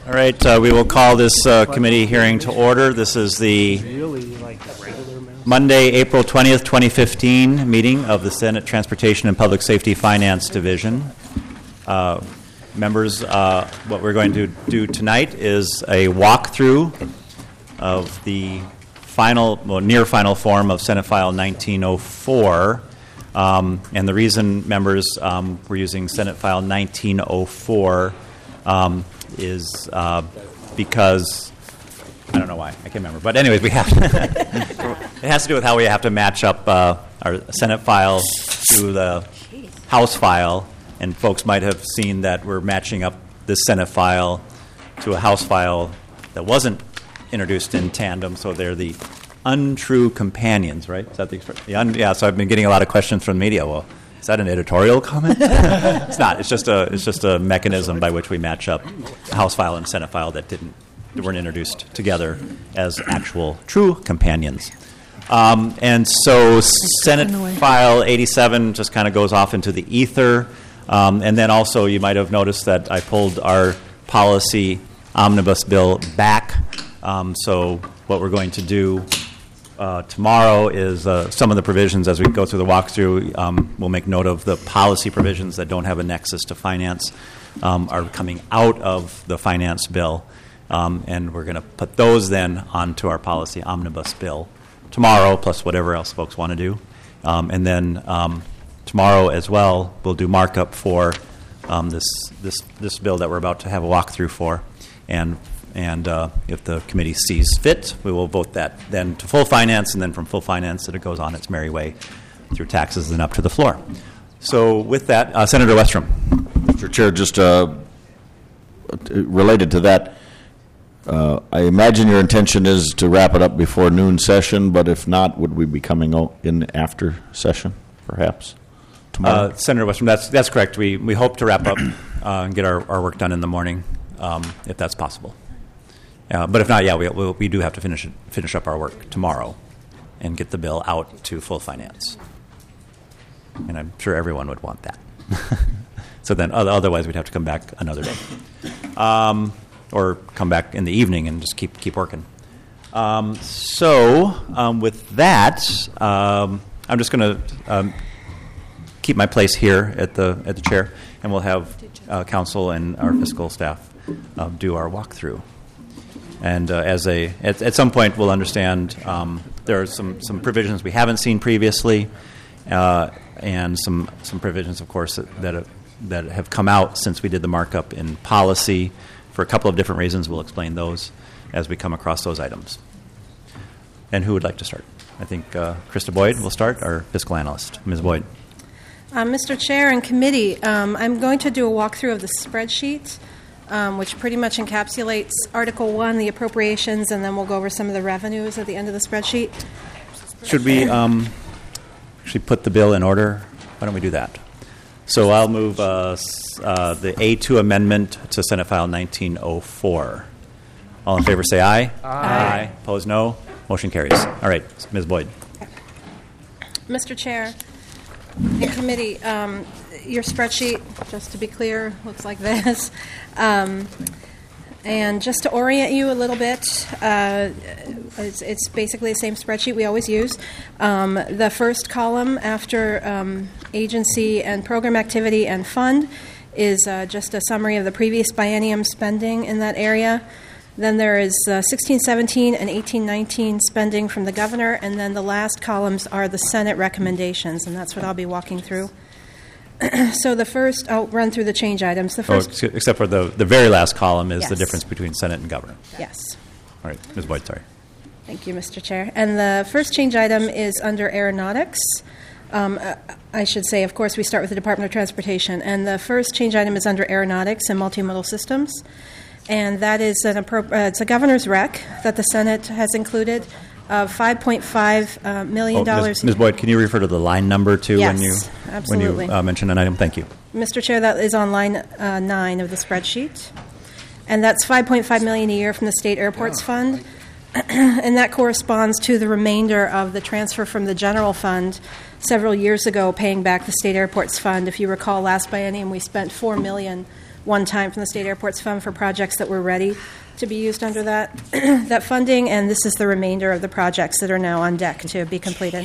All right, we will call this committee hearing to order. This is the Monday, April 20th, 2015 meeting of the Senate Transportation and Public Safety Finance Division. Members, what we're going to do tonight is a walkthrough of the near final form of Senate File 1904. And the reason, members, we're using Senate File 1904 is because, I don't know why, I can't remember. But anyways, we have it has to do with how we have to match up our Senate file to the House file. And folks might have seen that we're matching up this Senate file to a House file that wasn't introduced in tandem, so they're the untrue companions, right? Is that the expression? Yeah, so I've been getting a lot of questions from the media. Well, is that an editorial comment? It's not. It's just a mechanism by which we match up a House file and Senate file that weren't introduced together as actual true companions. And so Senate File 87 just kind of goes off into the ether. And then also you might have noticed that I pulled our policy omnibus bill back. So what we're going to do tomorrow is some of the provisions as we go through the walkthrough, we'll make note of the policy provisions that don't have a nexus to finance are coming out of the finance bill. And we're going to put those then onto our policy omnibus bill tomorrow, plus whatever else folks want to do. And then tomorrow as well, we'll do markup for this bill that we're about to have a walkthrough for. And if the committee sees fit, we will vote that then to full finance, and then from full finance that it goes on its merry way through taxes and up to the floor. So with that, Senator Westrom. Mr. Chair, just related to that, I imagine your intention is to wrap it up before noon session, but if not, would we be coming out in after session, perhaps, tomorrow? Senator Westrom, that's correct. We hope to wrap up and get our work done in the morning, if that's possible. But if not, we do have to finish up our work tomorrow and get the bill out to full finance. And I'm sure everyone would want that. So then otherwise we'd have to come back another day. Or come back in the evening and just keep working. With that, I'm just going to keep my place here at the chair, and we'll have council and our fiscal staff do our walkthrough. And at some point, we'll understand there are some provisions we haven't seen previously, and some provisions, of course, that have come out since we did the markup in policy for a couple of different reasons. We'll explain those as we come across those items. And who would like to start? I think Krista Boyd will start, our fiscal analyst. Ms. Boyd. Mr. Chair and committee, I'm going to do a walkthrough of the spreadsheet, which pretty much encapsulates Article 1, the appropriations, and then we'll go over some of the revenues at the end of the spreadsheet. Should we actually put the bill in order? Why don't we do that? So I'll move the A2 amendment to Senate File 1904. All in favor say aye. Aye. Opposed, no. Motion carries. All right, Ms. Boyd. Mr. Chair and committee, your spreadsheet, just to be clear, looks like this. And just to orient you a little bit, it's basically the same spreadsheet we always use. The first column after agency and program activity and fund is just a summary of the previous biennium spending in that area. Then there is 16-17 and 18-19 spending from the governor, and then the last columns are the Senate recommendations, and that's what I'll be walking through. So the first, I'll run through the change items. The first, except for the very last column is the difference between Senate and governor. Yes. All right, Ms. Boyd, sorry. Thank you, Mr. Chair. And the first change item is under aeronautics. I should say, of course, we start with the Department of Transportation. And the first change item is under aeronautics and multimodal systems. And that is it's a governor's rec that the Senate has included of $5.5 million. Ms. Boyd, can you refer to the line number, too, yes, when you mention an item? Thank you. Mr. Chair, that is on line 9 of the spreadsheet. And that's $5.5 million a year from the State Airports Fund. And that corresponds to the remainder of the transfer from the general fund several years ago, paying back the State Airports Fund. If you recall, last biennium we spent $4 million one time from the State Airports Fund for projects that were ready to be used under that, that funding, and this is the remainder of the projects that are now on deck to be completed.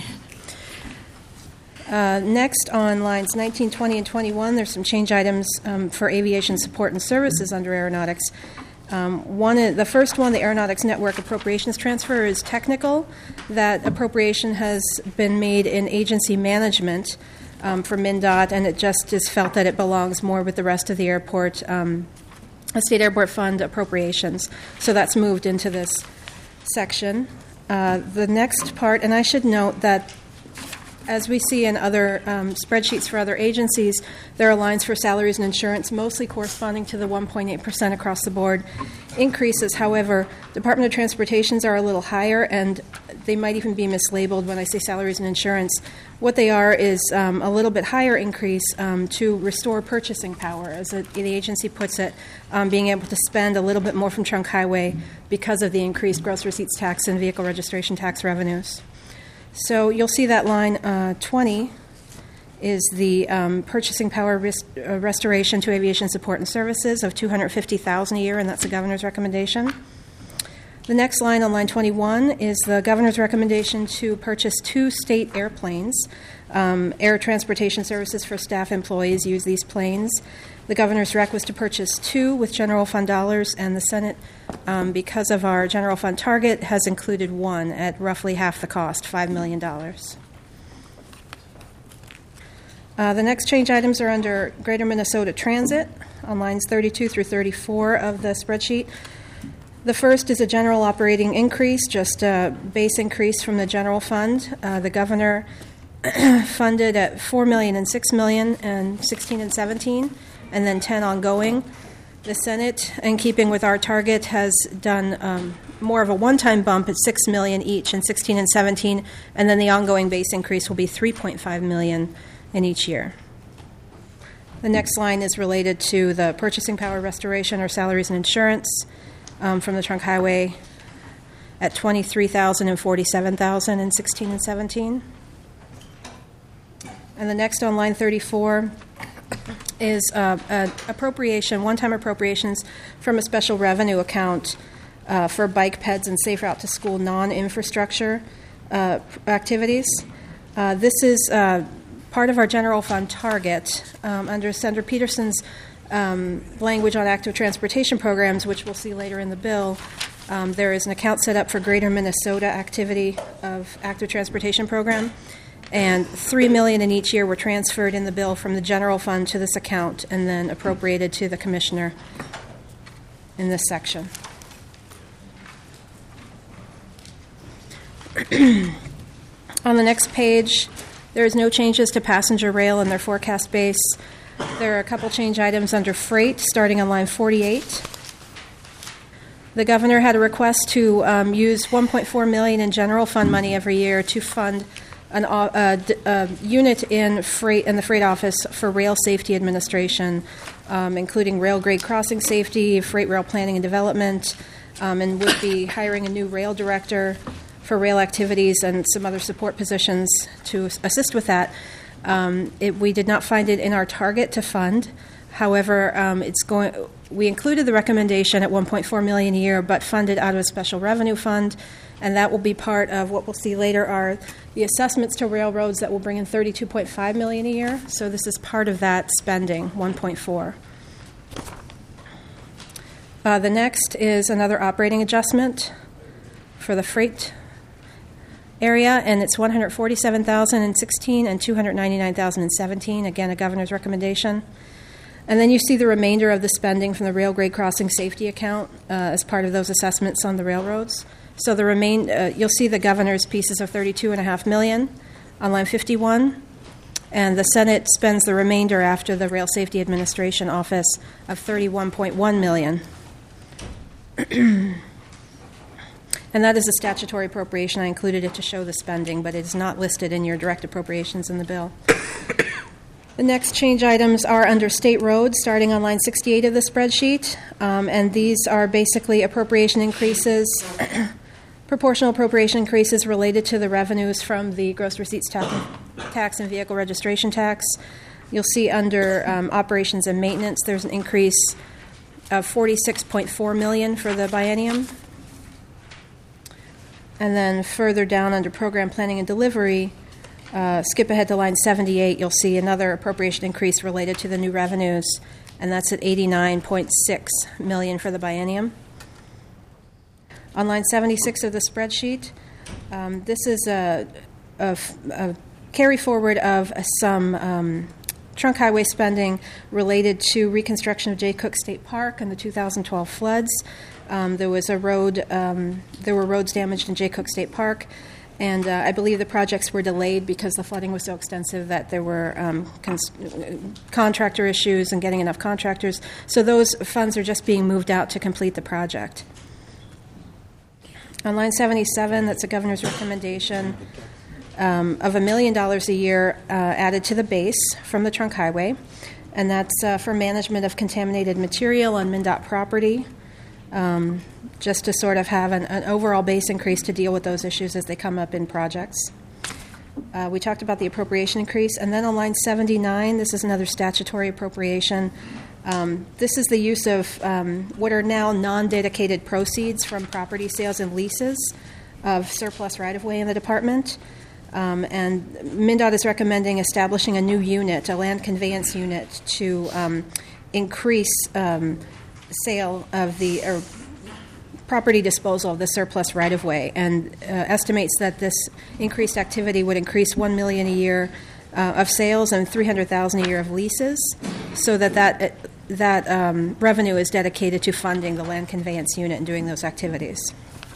Next, on lines 19, 20, and 21, there's some change items for aviation support and services under aeronautics. The first one, the Aeronautics Network Appropriations Transfer, is technical. That appropriation has been made in agency management for MnDOT, and it just is felt that it belongs more with the rest of the airport, State Airport Fund appropriations. So that's moved into this section. The next part, and I should note that as we see in other spreadsheets for other agencies, there are lines for salaries and insurance, mostly corresponding to the 1.8% across the board increases. However, Department of Transportation's are a little higher, and they might even be mislabeled when I say salaries and insurance. What they are is a little bit higher increase to restore purchasing power, as the agency puts it, being able to spend a little bit more from trunk highway because of the increased gross receipts tax and vehicle registration tax revenues. So you'll see that line 20 is the purchasing power restoration to aviation support and services of $250,000 a year, and that's the governor's recommendation. The next line on line 21 is the governor's recommendation to purchase 2 state airplanes. Air transportation services for staff employees use these planes. The governor's rec was to purchase 2 with general fund dollars, and the Senate, because of our general fund target, has included 1 at roughly half the cost, $5 million. The next change items are under Greater Minnesota Transit on lines 32 through 34 of the spreadsheet. The first is a general operating increase, just a base increase from the general fund. The governor funded at $4 million and $6 million in 16 and 17, and then 10 ongoing. The Senate, in keeping with our target, has done more of a one-time bump at $6 million each in 16 and 17, and then the ongoing base increase will be $3.5 million in each year. The next line is related to the purchasing power restoration or salaries and insurance from the trunk highway at $23,000 and $47,000 in 16 and 17. And the next on line 34 is appropriation, one-time appropriations from a special revenue account for bike peds and safe route to school non-infrastructure activities. This is part of our general fund target under Senator Peterson's language on active transportation programs, which we'll see later in the bill. There is an account set up for Greater Minnesota activity of active transportation program, and $3 million in each year were transferred in the bill from the general fund to this account and then appropriated to the commissioner in this section. On the next page, there is no changes to passenger rail and their forecast base. There are a couple change items under freight, starting on line 48. The governor had a request to use $1.4 million in general fund money every year to fund a unit in the freight office for rail safety administration, including rail grade crossing safety, freight rail planning and development, and would be hiring a new rail director for rail activities and some other support positions to assist with that. We did not find it in our target to fund. However, we included the recommendation at $1.4 million a year, but funded out of a special revenue fund, and that will be part of what we'll see later are the assessments to railroads that will bring in $32.5 million a year. So this is part of that spending, 1.4. The next is another operating adjustment for the freight area, and it's $147,000 in 16 and $299,000 in 17. Again, a governor's recommendation. And then you see the remainder of the spending from the rail grade crossing safety account as part of those assessments on the railroads. So you'll see the governor's pieces of $32.5 million on line 51, and the Senate spends the remainder after the Rail Safety Administration Office of $31.1 million. And that is a statutory appropriation. I included it to show the spending, but it is not listed in your direct appropriations in the bill. The next change items are under state roads, starting on line 68 of the spreadsheet, and these are basically appropriation increases, proportional appropriation increases related to the revenues from the gross receipts tax and vehicle registration tax. You'll see under operations and maintenance, there's an increase of $46.4 million for the biennium. And then further down under program planning and delivery, skip ahead to line 78, you'll see another appropriation increase related to the new revenues, and that's at $89.6 million for the biennium. On line 76 of the spreadsheet, this is a carry forward of some trunk highway spending related to reconstruction of Jay Cook State Park and the 2012 floods. There were roads damaged in Jay Cook State Park, and I believe the projects were delayed because the flooding was so extensive that there were contractor issues and getting enough contractors. So those funds are just being moved out to complete the project. On line 77, that's a governor's recommendation of $1 million a year added to the base from the trunk highway, and that's for management of contaminated material on MnDOT property, just to sort of have an overall base increase to deal with those issues as they come up in projects. We talked about the appropriation increase, and then on line 79, this is another statutory appropriation. This is the use of what are now non-dedicated proceeds from property sales and leases of surplus right-of-way in the department. And MnDOT is recommending establishing a new unit, a land conveyance unit, to increase sale of or property disposal of the surplus right-of-way, and estimates that this increased activity would increase $1 million a year of sales and $300,000 a year of leases, so that revenue is dedicated to funding the land conveyance unit and doing those activities.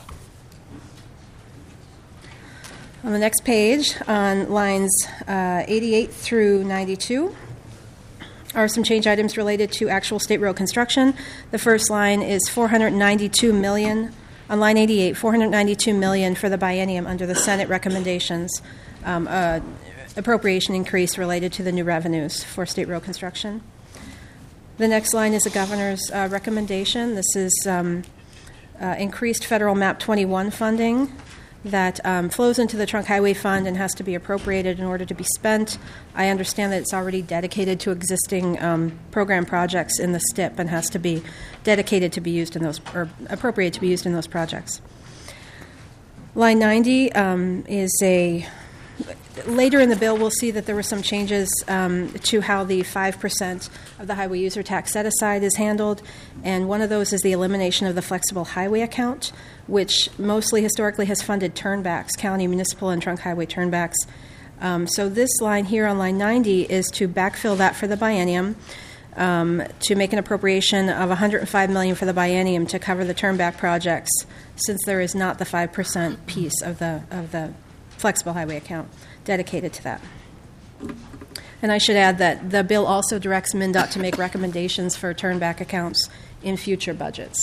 On the next page, on lines 88 through 92, are some change items related to actual state road construction. The first line is $492 million. On line 88, $492 million for the biennium under the Senate recommendations, appropriation increase related to the new revenues for state road construction. The next line is a governor's recommendation. This is increased federal MAP 21 funding that flows into the Trunk Highway Fund and has to be appropriated in order to be spent. I understand that it's already dedicated to existing program projects in the STIP and has to be dedicated to be used in those, or appropriated to be used in those projects. Line 90 is later in the bill, we'll see that there were some changes to how the 5% of the highway user tax set-aside is handled, and one of those is the elimination of the flexible highway account, which mostly historically has funded turnbacks, county, municipal, and trunk highway turnbacks. So this line here on line 90 is to backfill that for the biennium, to make an appropriation of $105 million for the biennium to cover the turnback projects, since there is not the 5% piece of the flexible highway account dedicated to that. And I should add that the bill also directs MnDOT to make recommendations for turnback accounts in future budgets.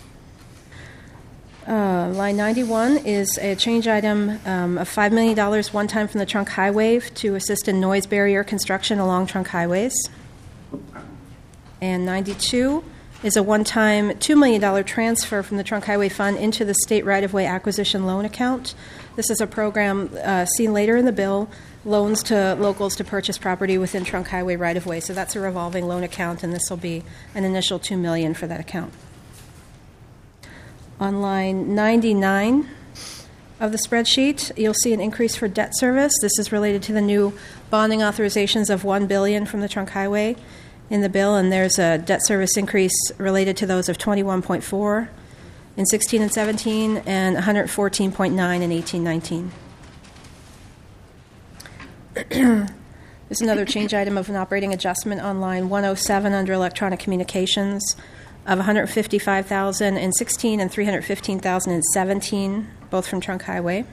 Line 91 is a change item of $5 million one time from the Trunk Highway to assist in noise barrier construction along trunk highways. And 92 is a one-time $2 million transfer from the Trunk Highway Fund into the State Right-of-Way Acquisition Loan Account. This is a program seen later in the bill, loans to locals to purchase property within Trunk Highway right-of-way. So that's a revolving loan account, and this will be an initial $2 million for that account. On line 99 of the spreadsheet, you'll see an increase for debt service. This is related to the new bonding authorizations of $1 billion from the Trunk Highway in the bill, and there's a debt service increase related to those of 21.4 in 16 and 17 and 114.9 in 18-19. There's another change item of an operating adjustment on line 107 under electronic communications of $155,000 in 16 and $315,000 in 17, both from Trunk Highway.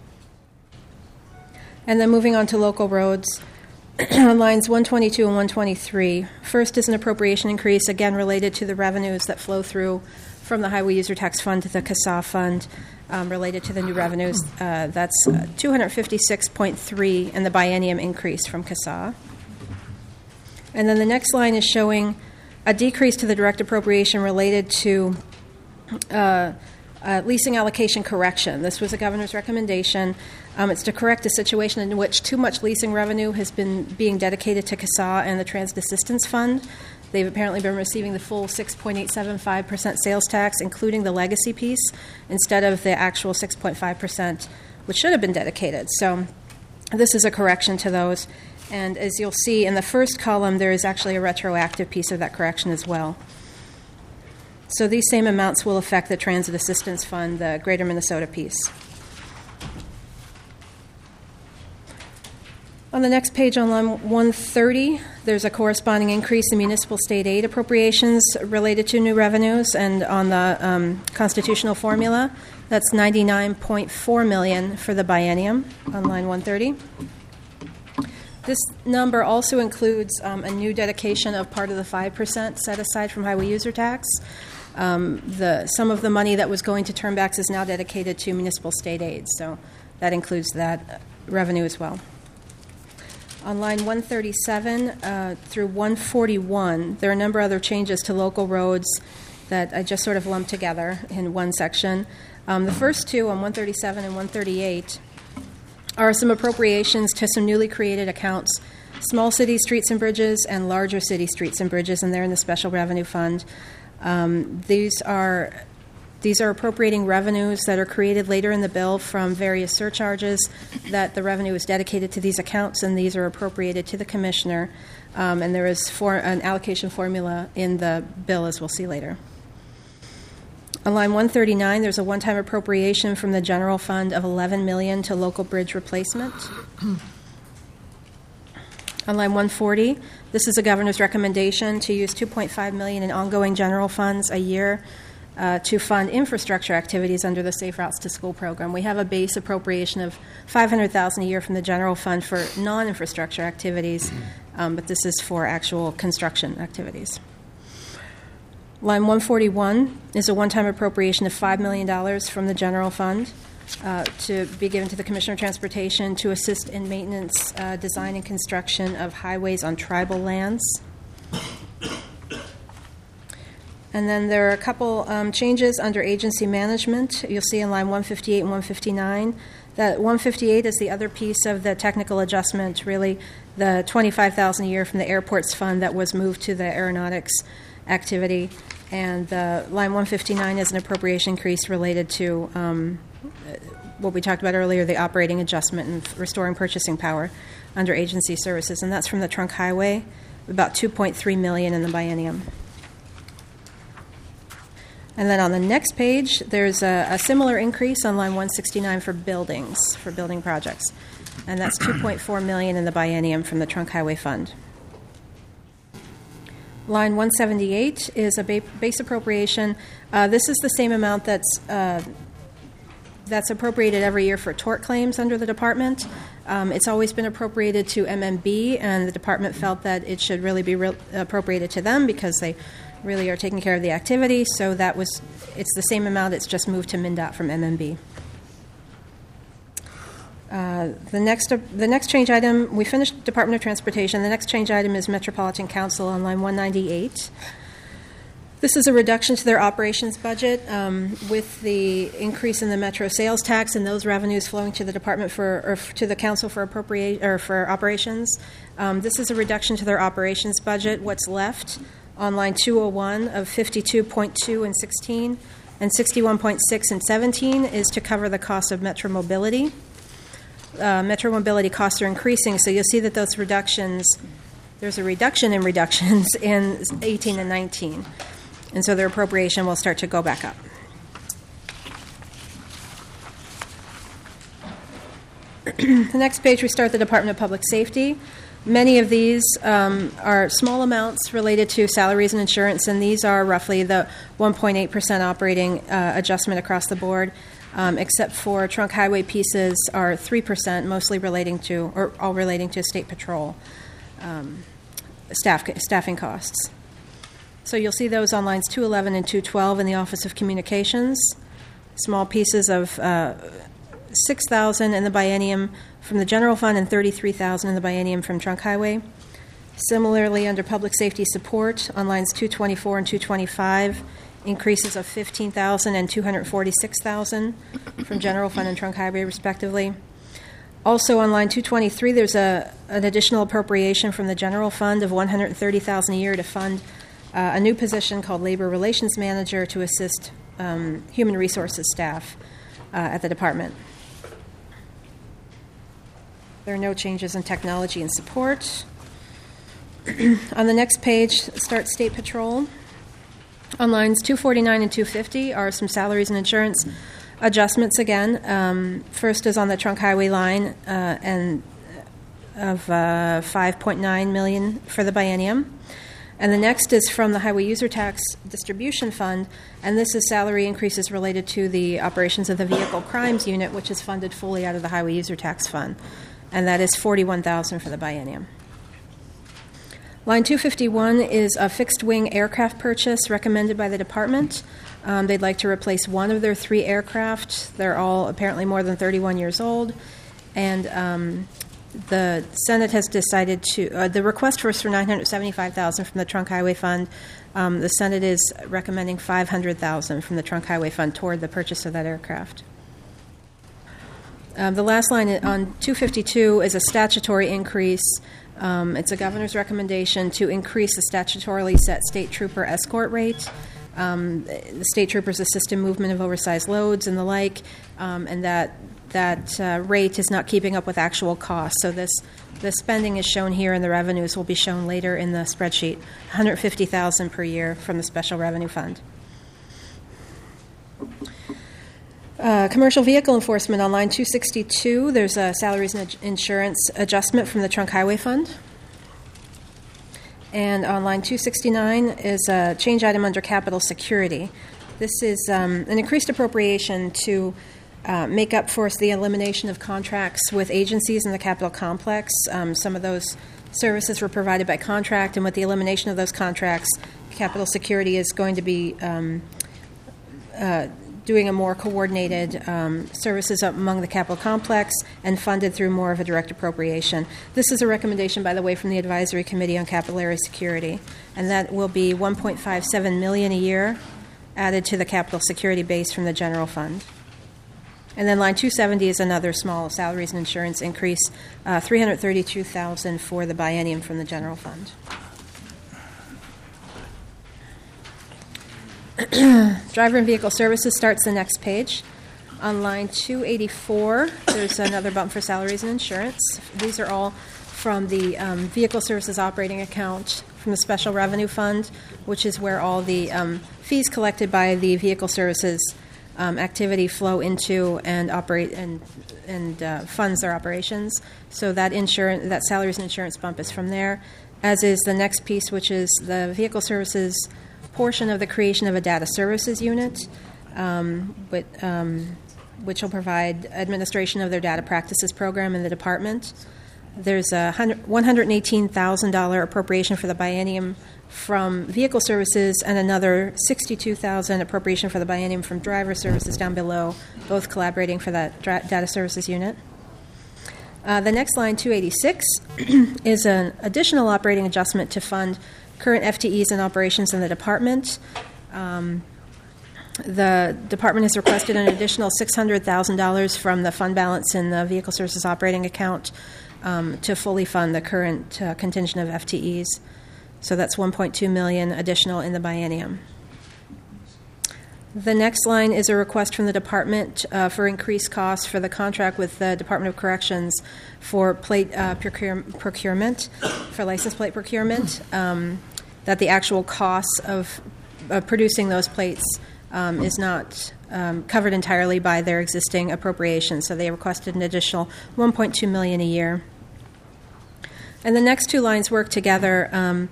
And then moving on to local roads, on lines 122 and 123. First is an appropriation increase, again related to the revenues that flow through from the Highway User Tax Fund to the CASA Fund, related to the new revenues. That's $256.3 and the biennium increase from CASA. And then the next line is showing a decrease to the direct appropriation related to Leasing allocation correction. This was a governor's recommendation. It's to correct a situation in which too much leasing revenue has been being dedicated to CASA and the Transit Assistance Fund. They've apparently been receiving the full 6.875% sales tax, including the legacy piece, instead of the actual 6.5%, which should have been dedicated. So this is a correction to those. And as you'll see in the first column, there is actually a retroactive piece of that correction as well. So these same amounts will affect the Transit Assistance Fund, the Greater Minnesota piece. On the next page, on line 130, there's a corresponding increase in municipal state aid appropriations related to new revenues, and on the constitutional formula, that's $99.4 million for the biennium on line 130. This number also includes a new dedication of part of the 5% set aside from highway user tax. Some of the money that was going to turnbacks is now dedicated to municipal state aid, so that includes that revenue as well. On line 137 through 141, there are a number of other changes to local roads that I just sort of lumped together in one section. The first two, on 137 and 138, are some appropriations to some newly created accounts, small city streets and bridges and larger city streets and bridges, and they're in the Special Revenue Fund. These are appropriating revenues that are created later in the bill from various surcharges that the revenue is dedicated to these accounts, and these are appropriated to the commissioner. And there is an allocation formula in the bill, as we'll see later. On line 139, there's a one-time appropriation from the general fund of $11 million to local bridge replacement. On line 140, this is a governor's recommendation to use $2.5 million in ongoing general funds a year to fund infrastructure activities under the Safe Routes to School program. We have a base appropriation of $500,000 a year from the general fund for non-infrastructure activities, but this is for actual construction activities. Line 141 is a one-time appropriation of $5 million from the general fund to be given to the Commissioner of Transportation to assist in maintenance, design, and construction of highways on tribal lands. And then there are a couple changes under agency management. You'll see in line 158 and 159 that 158 is the other piece of the technical adjustment, really the $25,000 a year from the airports fund that was moved to the aeronautics activity. And line 159 is an appropriation increase related to what we talked about earlier, the operating adjustment and restoring purchasing power under agency services. And that's from the trunk highway, about $2.3 million in the biennium. And then on the next page, there's a similar increase on line 169 for buildings, for building projects. And that's $2.4 million in the biennium from the Trunk Highway Fund. Line 178 is a base appropriation. This is the same amount that's appropriated every year for tort claims under the department. It's always been appropriated to MMB, and the department felt that it should really be appropriated to them because they really are taking care of the activity. So it's the same amount. It's just moved to MnDOT from MMB. The next change item, we finished Department of Transportation. The next change item is Metropolitan Council on line 198. This is a reduction to their operations budget with the increase in the Metro sales tax and those revenues flowing to the department to the council for operations. This is a reduction to their operations budget. What's left on line 201 of 52.2 and 16 and 61.6 and 17 is to cover the cost of Metro Mobility. Metro Mobility costs are increasing, so you'll see that those reductions, there's a reduction in reductions in 18 and 19. And so their appropriation will start to go back up. The next page, we start the Department of Public Safety. Many of these are small amounts related to salaries and insurance, and these are roughly the 1.8% operating adjustment across the board, except for trunk highway pieces are 3%, mostly relating to, or all relating to state patrol staffing costs. So you'll see those on lines 211 and 212 in the Office of Communications. Small pieces of $6,000 in the biennium from the general fund and $33,000 in the biennium from trunk highway. Similarly, under public safety support on lines 224 and 225 increases of $15,000 and $246,000 from general fund and trunk highway, respectively. Also, on line 223, there's an additional appropriation from the general fund of $130,000 a year to fund a new position called Labor Relations Manager to assist human resources staff at the department. There are no changes in technology and support. On the next page, start State Patrol. On lines 249 and 250 are some salaries and insurance adjustments again. First is on the trunk highway line and of $5.9 million for the biennium. And the next is from the Highway User Tax Distribution Fund, and this is salary increases related to the operations of the Vehicle Crimes Unit, which is funded fully out of the Highway User Tax Fund, and that is $41,000 for the biennium. Line 251 is a fixed-wing aircraft purchase recommended by the department. They'd like to replace one of their 3 aircraft. They're all apparently more than 31 years old, and the Senate has decided to. The request was for $975,000 from the Trunk Highway Fund. The Senate is recommending $500,000 from the Trunk Highway Fund toward the purchase of that aircraft. The last line on 252 is a statutory increase. It's a governor's recommendation to increase the statutorily set state trooper escort rate. The state troopers assist in movement of oversized loads and the like, and that rate is not keeping up with actual costs. So the spending is shown here, and the revenues will be shown later in the spreadsheet. $150,000 per year from the Special Revenue Fund. Commercial vehicle enforcement on line 262. There's a salaries and insurance adjustment from the Trunk Highway Fund. And on line 269 is a change item under capital security. This is an increased appropriation to make up for the elimination of contracts with agencies in the Capitol complex. Some of those services were provided by contract, and with the elimination of those contracts, capital security is going to be doing a more coordinated services among the Capitol complex and funded through more of a direct appropriation. This is a recommendation, by the way, from the Advisory Committee on Capitol Area Security, and that will be $1.57 million a year added to the capital security base from the general fund. And then line 270 is another small salaries and insurance increase, $332,000 for the biennium from the general fund. Driver and Vehicle Services starts the next page. On line 284, there's another bump for salaries and insurance. These are all from the Vehicle Services operating account from the Special Revenue Fund, which is where all the fees collected by the Vehicle Services activity flow into and operate and funds their operations. So that salaries and insurance bump is from there, as is the next piece, which is the Vehicle Services portion of the creation of a data services unit, which will provide administration of their data practices program in the department. There's a $118,000 appropriation for the biennium from Vehicle Services and another $62,000 appropriation for the biennium from Driver Services down below, both collaborating for that data services unit. The next line, 286, is an additional operating adjustment to fund current FTEs and operations in the department. The department has requested an additional $600,000 from the fund balance in the Vehicle Services operating account to fully fund the current contingent of FTEs. So that's $1.2 million additional in the biennium. The next line is a request from the department for increased costs for the contract with the Department of Corrections for plate procurement, for license plate procurement, that the actual costs of producing those plates is not covered entirely by their existing appropriations. So they requested an additional $1.2 million a year. And the next two lines work together.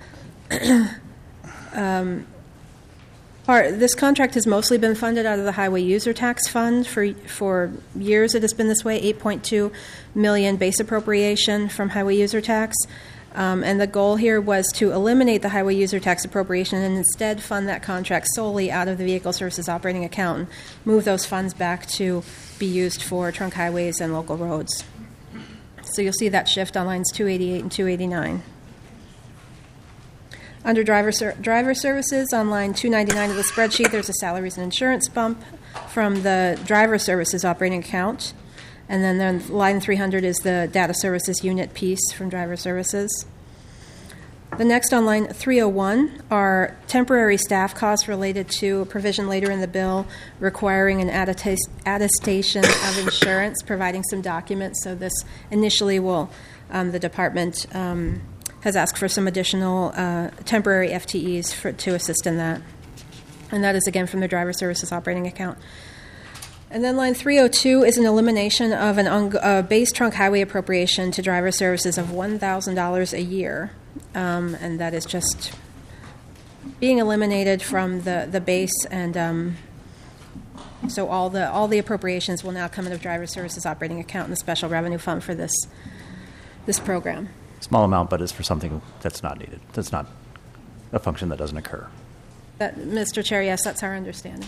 This contract has mostly been funded out of the Highway User Tax Fund. For years it has been this way, $8.2 million base appropriation from Highway User Tax. And the goal here was to eliminate the Highway User Tax appropriation and instead fund that contract solely out of the Vehicle Services operating account and move those funds back to be used for trunk highways and local roads. So you'll see that shift on lines 288 and 289. Under driver services, on line 299 of the spreadsheet, there's a salaries and insurance bump from the driver services operating account. And then line 300 is the data services unit piece from driver services. The next on line 301 are temporary staff costs related to a provision later in the bill requiring an attestation of insurance, providing some documents. So this initially the department has asked for some additional temporary FTEs to assist in that. And that is, again, from the driver services operating account. And then line 302 is an elimination of a base trunk highway appropriation to driver services of $1,000 a year. And that is just being eliminated from the base, and so all the appropriations will now come out of driver services operating account in the special revenue fund for this program. Small amount, but it's for something that's not needed. That's not a function that doesn't occur. Mr. Chair, yes, that's our understanding.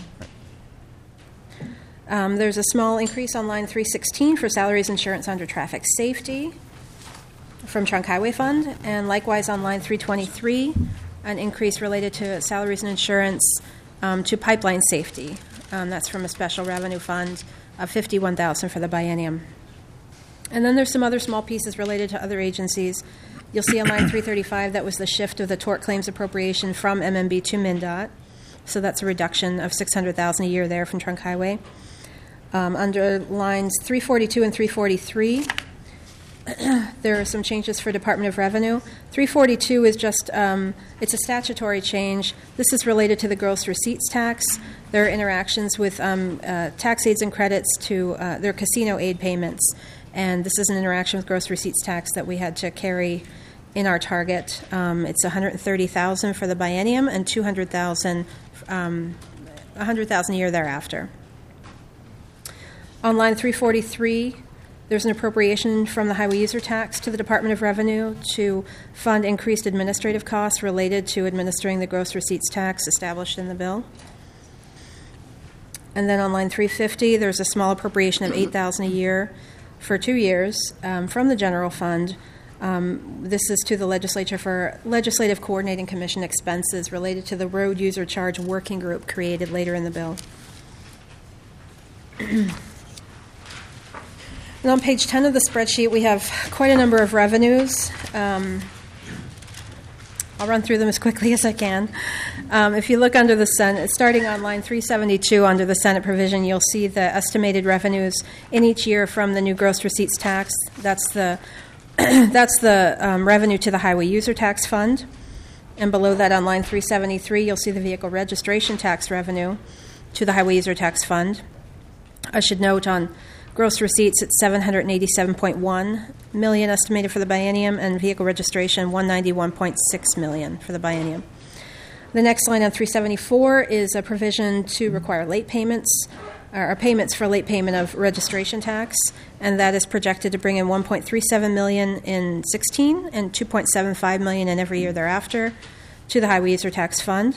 There's a small increase on line 316 for salaries insurance under traffic safety from Trunk Highway Fund, and likewise on line 323, an increase related to salaries and insurance to pipeline safety. That's from a special revenue fund of $51,000 for the biennium. And then there's some other small pieces related to other agencies. You'll see on line 335 that was the shift of the tort claims appropriation from MMB to MnDOT. So that's a reduction of $600,000 a year there from Trunk Highway. Under lines 342 and 343, there are some changes for Department of Revenue. 342 is just, it's a statutory change. This is related to the gross receipts tax. There are interactions with tax aids and credits to their casino aid payments. And this is an interaction with gross receipts tax that we had to carry in our target. It's $130,000 for the biennium and $100,000 a year thereafter. On line 343, there's an appropriation from the highway user tax to the Department of Revenue to fund increased administrative costs related to administering the gross receipts tax established in the bill. And then on line 350, there's a small appropriation of $8,000 a year for 2 years from the general fund. This is to the legislature for Legislative Coordinating Commission expenses related to the road user charge working group created later in the bill. And on page 10 of the spreadsheet, we have quite a number of revenues. I'll run through them as quickly as I can. If you look under the Senate, starting on line 372 under the Senate provision, you'll see the estimated revenues in each year from the new gross receipts tax. That's the revenue to the highway user tax fund. And below that on line 373, you'll see the vehicle registration tax revenue to the highway user tax fund. I should note on gross receipts, it's $787.1 million estimated for the biennium, and vehicle registration, $191.6 million for the biennium. The next line on 374 is a provision to require late payments, or payments for late payment of registration tax, and that is projected to bring in $1.37 million in 16 and $2.75 million in every year thereafter to the highway user tax fund.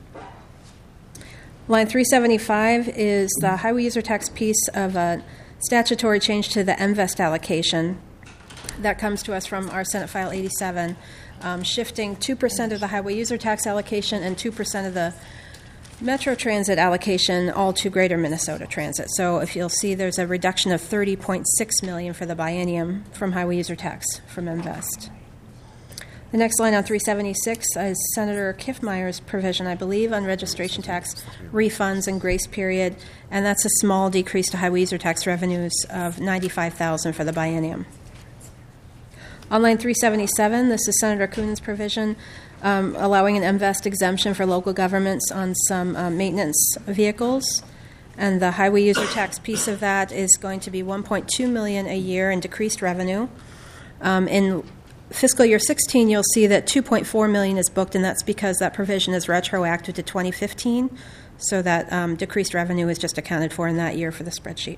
Line 375 is the highway user tax piece of a statutory change to the MVEST allocation that comes to us from our Senate File 87, shifting 2% of the highway user tax allocation and 2% of the Metro Transit allocation all to Greater Minnesota Transit. So if you'll see, there's a reduction of $30.6 million for the biennium from highway user tax from MVEST. The next line on 376 is Senator Kiffmeyer's provision, I believe, on registration tax refunds and grace period, and that's a small decrease to highway user tax revenues of $95,000 for the biennium. On line 377, this is Senator Kuhn's provision allowing an MVEST exemption for local governments on some maintenance vehicles, and the highway user tax piece of that is going to be $1.2 million a year in decreased revenue. In fiscal year 16, you'll see that $2.4 million is booked, and that's because that provision is retroactive to 2015, so that decreased revenue is just accounted for in that year for the spreadsheet.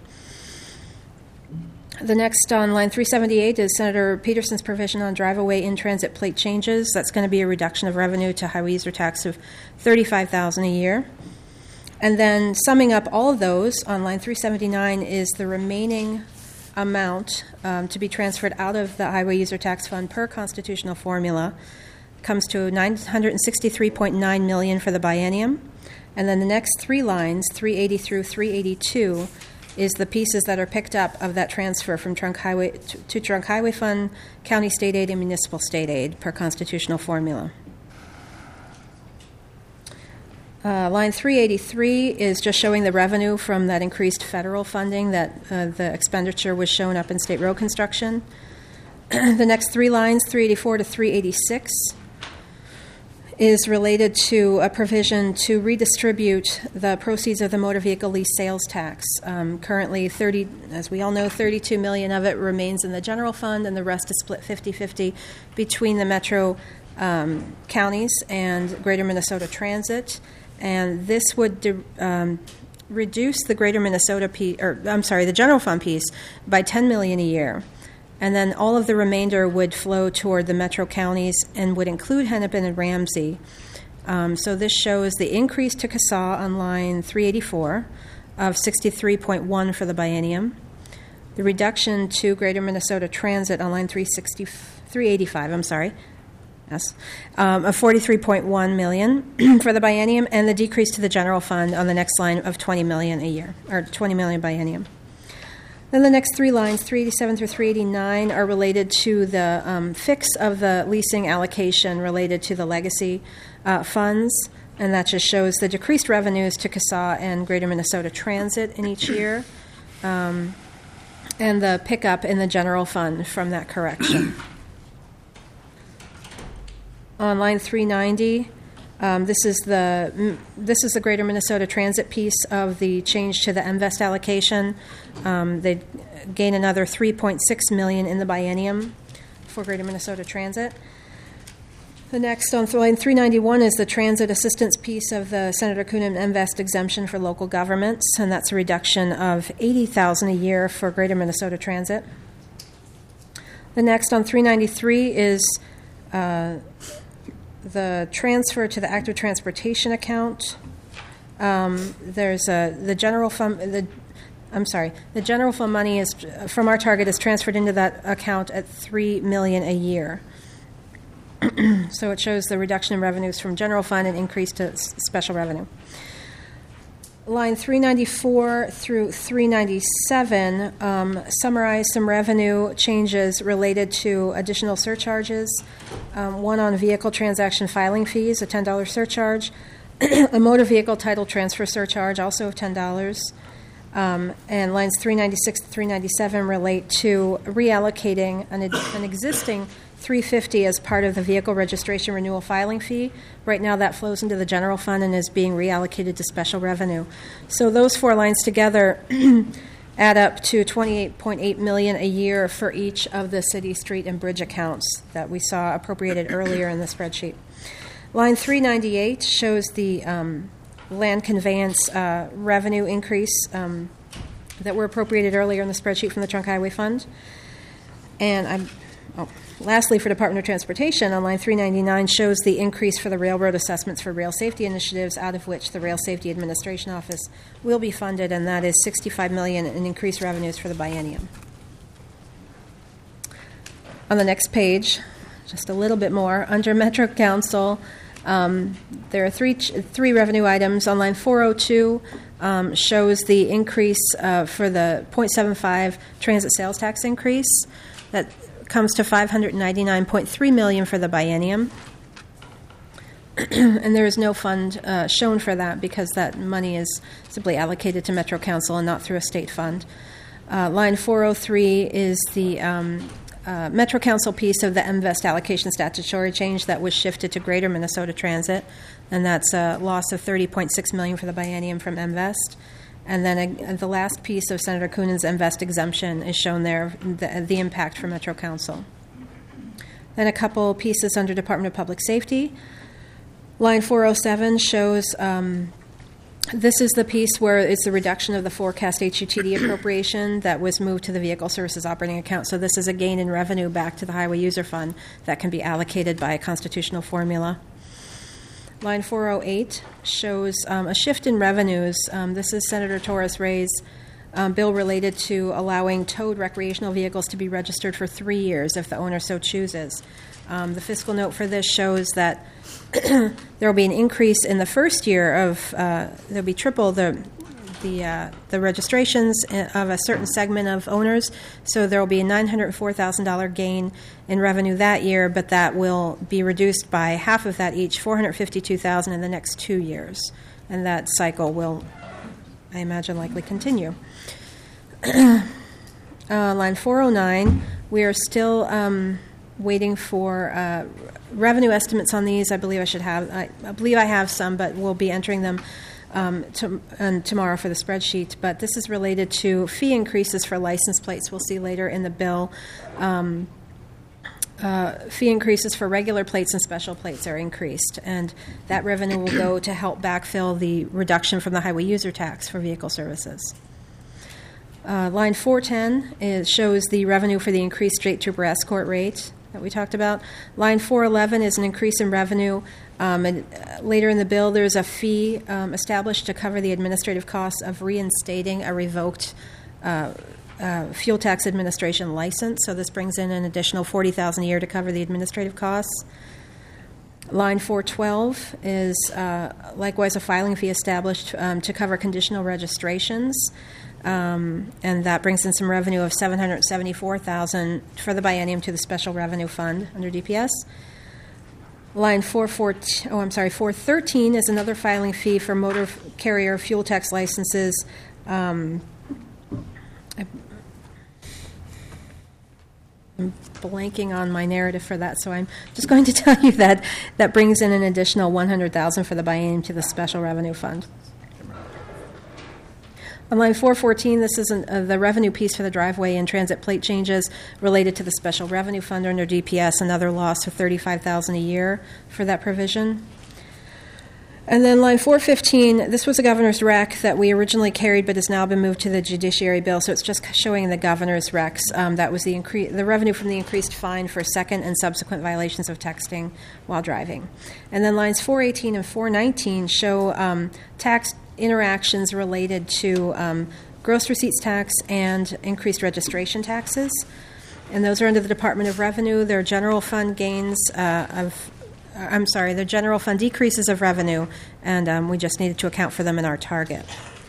The next on line 378 is Senator Peterson's provision on drive-away in-transit plate changes. That's going to be a reduction of revenue to highway user tax of $35,000 a year. And then summing up all of those on line 379 is the remaining amount to be transferred out of the highway user tax fund per constitutional formula, comes to $963.9 million for the biennium. And then the next three lines, 380 through 382, is the pieces that are picked up of that transfer from Trunk Highway to Trunk Highway Fund, County State Aid, and Municipal State Aid per constitutional formula. Line 383 is just showing the revenue from that increased federal funding that the expenditure was shown up in state road construction. The next three lines, 384 to 386, is related to a provision to redistribute the proceeds of the motor vehicle lease sales tax. Currently, as we all know, $32 million of it remains in the general fund, and the rest is split 50-50 between the metro counties and Greater Minnesota Transit. And this would reduce the Greater Minnesota the general fund piece by $10 million a year. And then all of the remainder would flow toward the metro counties and would include Hennepin and Ramsey. So this shows the increase to CASA on line 384 of 63.1 for the biennium, the reduction to Greater Minnesota Transit on line 385, of 43.1 million for the biennium, and the decrease to the general fund on the next line of 20 million a year, or 20 million biennium. Then the next three lines, 387 through 389, are related to the fix of the leasing allocation related to the legacy funds, and that just shows the decreased revenues to CASA and Greater Minnesota Transit in each year, and the pickup in the general fund from that correction. On line 390, this is the Greater Minnesota Transit piece of the change to the MVEST allocation. They gain another $3.6 million in the biennium for Greater Minnesota Transit. The next on line 391 is the transit assistance piece of the Senator Coonan MVEST exemption for local governments, and that's a reduction of $80,000 a year for Greater Minnesota Transit. The next on 393 is the transfer to the active transportation account. There's the general fund. The general fund money is from our target is transferred into that account at $3 million a year. So it shows the reduction in revenues from general fund and increase to special revenue. Line 394 through 397 summarize some revenue changes related to additional surcharges. One on vehicle transaction filing fees, a $10 surcharge, a motor vehicle title transfer surcharge, also of $10. And lines 396 to 397 relate to reallocating an existing $350 as part of the vehicle registration renewal filing fee. Right now that flows into the general fund and is being reallocated to special revenue. So those four lines together add up to $28.8 million a year for each of the city, street, and bridge accounts that we saw appropriated earlier in the spreadsheet. Line 398 shows the land conveyance revenue increase that were appropriated earlier in the spreadsheet from the Trunk Highway Fund. And lastly, for Department of Transportation, on line 399 shows the increase for the railroad assessments for rail safety initiatives, out of which the Rail Safety Administration Office will be funded, and that is $65 million in increased revenues for the biennium. On the next page, just a little bit more, under Metro Council, there are three revenue items. On line 402 shows the increase for the 0.75 transit sales tax increase. That comes to $599.3 million for the biennium. And there is no fund shown for that because that money is simply allocated to Metro Council and not through a state fund. Line 403 is the Metro Council piece of the MVEST allocation statutory change that was shifted to Greater Minnesota Transit, and that's a loss of $30.6 million for the biennium from MVEST. And then the last piece of Senator Coonan's MVEST exemption is shown there, the impact for Metro Council. Then a couple pieces under Department of Public Safety. Line 407 shows this is the piece where it's the reduction of the forecast HUTD appropriation that was moved to the Vehicle Services Operating Account. So this is a gain in revenue back to the Highway User Fund that can be allocated by a constitutional formula. Line 408 shows a shift in revenues. This is Senator Torres Ray's bill related to allowing towed recreational vehicles to be registered for 3 years if the owner so chooses. The fiscal note for this shows that there will be an increase in the first year of there'll be triple the registrations of a certain segment of owners. So there will be a $904,000 gain in revenue that year, but that will be reduced by half of that each, $452,000 in the next 2 years, and that cycle will, I imagine, likely continue. Line 409, we are still waiting for revenue estimates on these. I believe I have some, but we'll be entering them tomorrow for the spreadsheet. But this is related to fee increases for license plates. We'll see later in the bill. Fee increases for regular plates and special plates are increased, and that revenue will go to help backfill the reduction from the highway user tax for vehicle services. Line 410 shows the revenue for the increased straight trooper escort rate that we talked about. Line 411 is an increase in revenue. And later in the bill, there's a fee established to cover the administrative costs of reinstating a revoked fuel tax administration license. So this brings in an additional $40,000 a year to cover the administrative costs. Line 412 is likewise a filing fee established to cover conditional registrations. And that brings in some revenue of $774,000 for the biennium to the special revenue fund under DPS. Line 413 is another filing fee for motor carrier fuel tax licenses. I'm blanking on my narrative for that, so I'm just going to tell you that that brings in an additional $100,000 for the biennium to the special revenue fund. On line 414, this is the revenue piece for the driveway and transit plate changes related to the special revenue fund under DPS, another loss of $35,000 a year for that provision. And then line 415, this was a governor's rec that we originally carried but has now been moved to the judiciary bill, so it's just showing the governor's recs. That was the revenue from the increased fine for second and subsequent violations of texting while driving. And then lines 418 and 419 show tax interactions related to gross receipts tax and increased registration taxes. And those are under the Department of Revenue. Their general fund gains their general fund decreases of revenue, and we just needed to account for them in our target.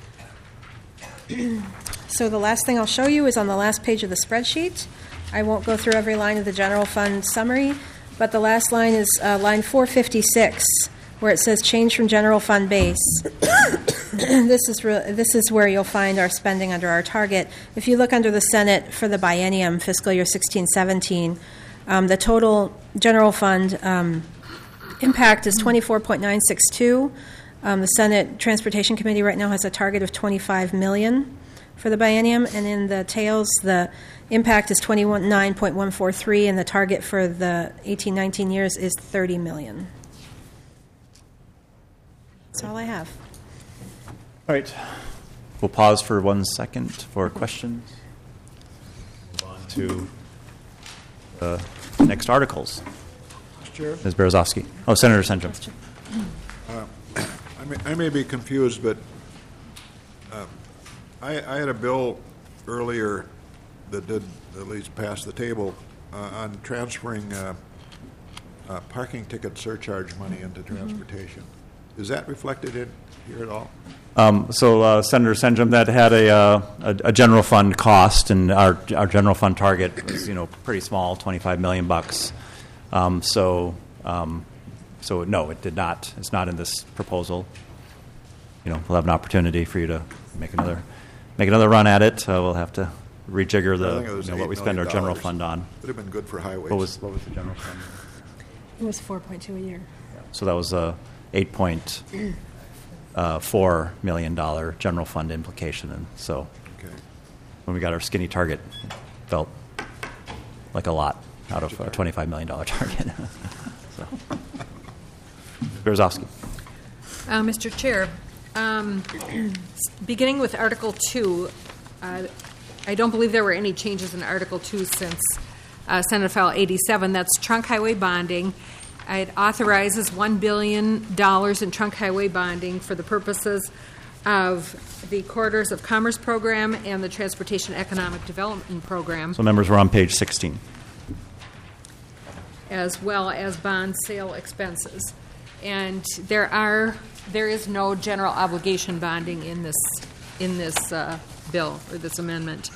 So the last thing I'll show you is on the last page of the spreadsheet. I won't go through every line of the general fund summary, but the last line is line 456, where it says change from general fund base. This is where you'll find our spending under our target. If you look under the Senate for the biennium, fiscal year 16-17, the total general fund impact is 24.962. The Senate Transportation Committee right now has a target of $25 million for the biennium, and in the tails, the impact is 29.143, and the target for the 18-19 years is $30 million. That's all I have. All right. We'll pause for 1 second for questions. Move on to the next articles. Mr. Chair? Ms. Berezovsky. Oh, Senator Senjum. I may be confused, but I had a bill earlier that did at least pass the table on transferring parking ticket surcharge money into transportation. Is that reflected in here at all? Senator Senjum, that had a general fund cost, and our general fund target was pretty small, $25 million. So no, it did not. It's not in this proposal. We'll have an opportunity for you to make another run at it. We'll have to rejigger what we spend our general fund on. Would have been good for highways. What was the general fund? It was $4.2 a year. So that was a $8.4 million general fund implication, and so when we got our skinny target, it felt like a lot out of a $25 million target. So, Berezovsky. Mr. Chair, beginning with Article 2, I don't believe there were any changes in Article 2 since Senate File 87. That's trunk highway bonding. It authorizes $1 billion in trunk highway bonding for the purposes of the Corridors of Commerce Program and the Transportation Economic Development Program, So members, we're on page 16. as well as bond sale expenses. And there is no general obligation bonding in this bill or this amendment.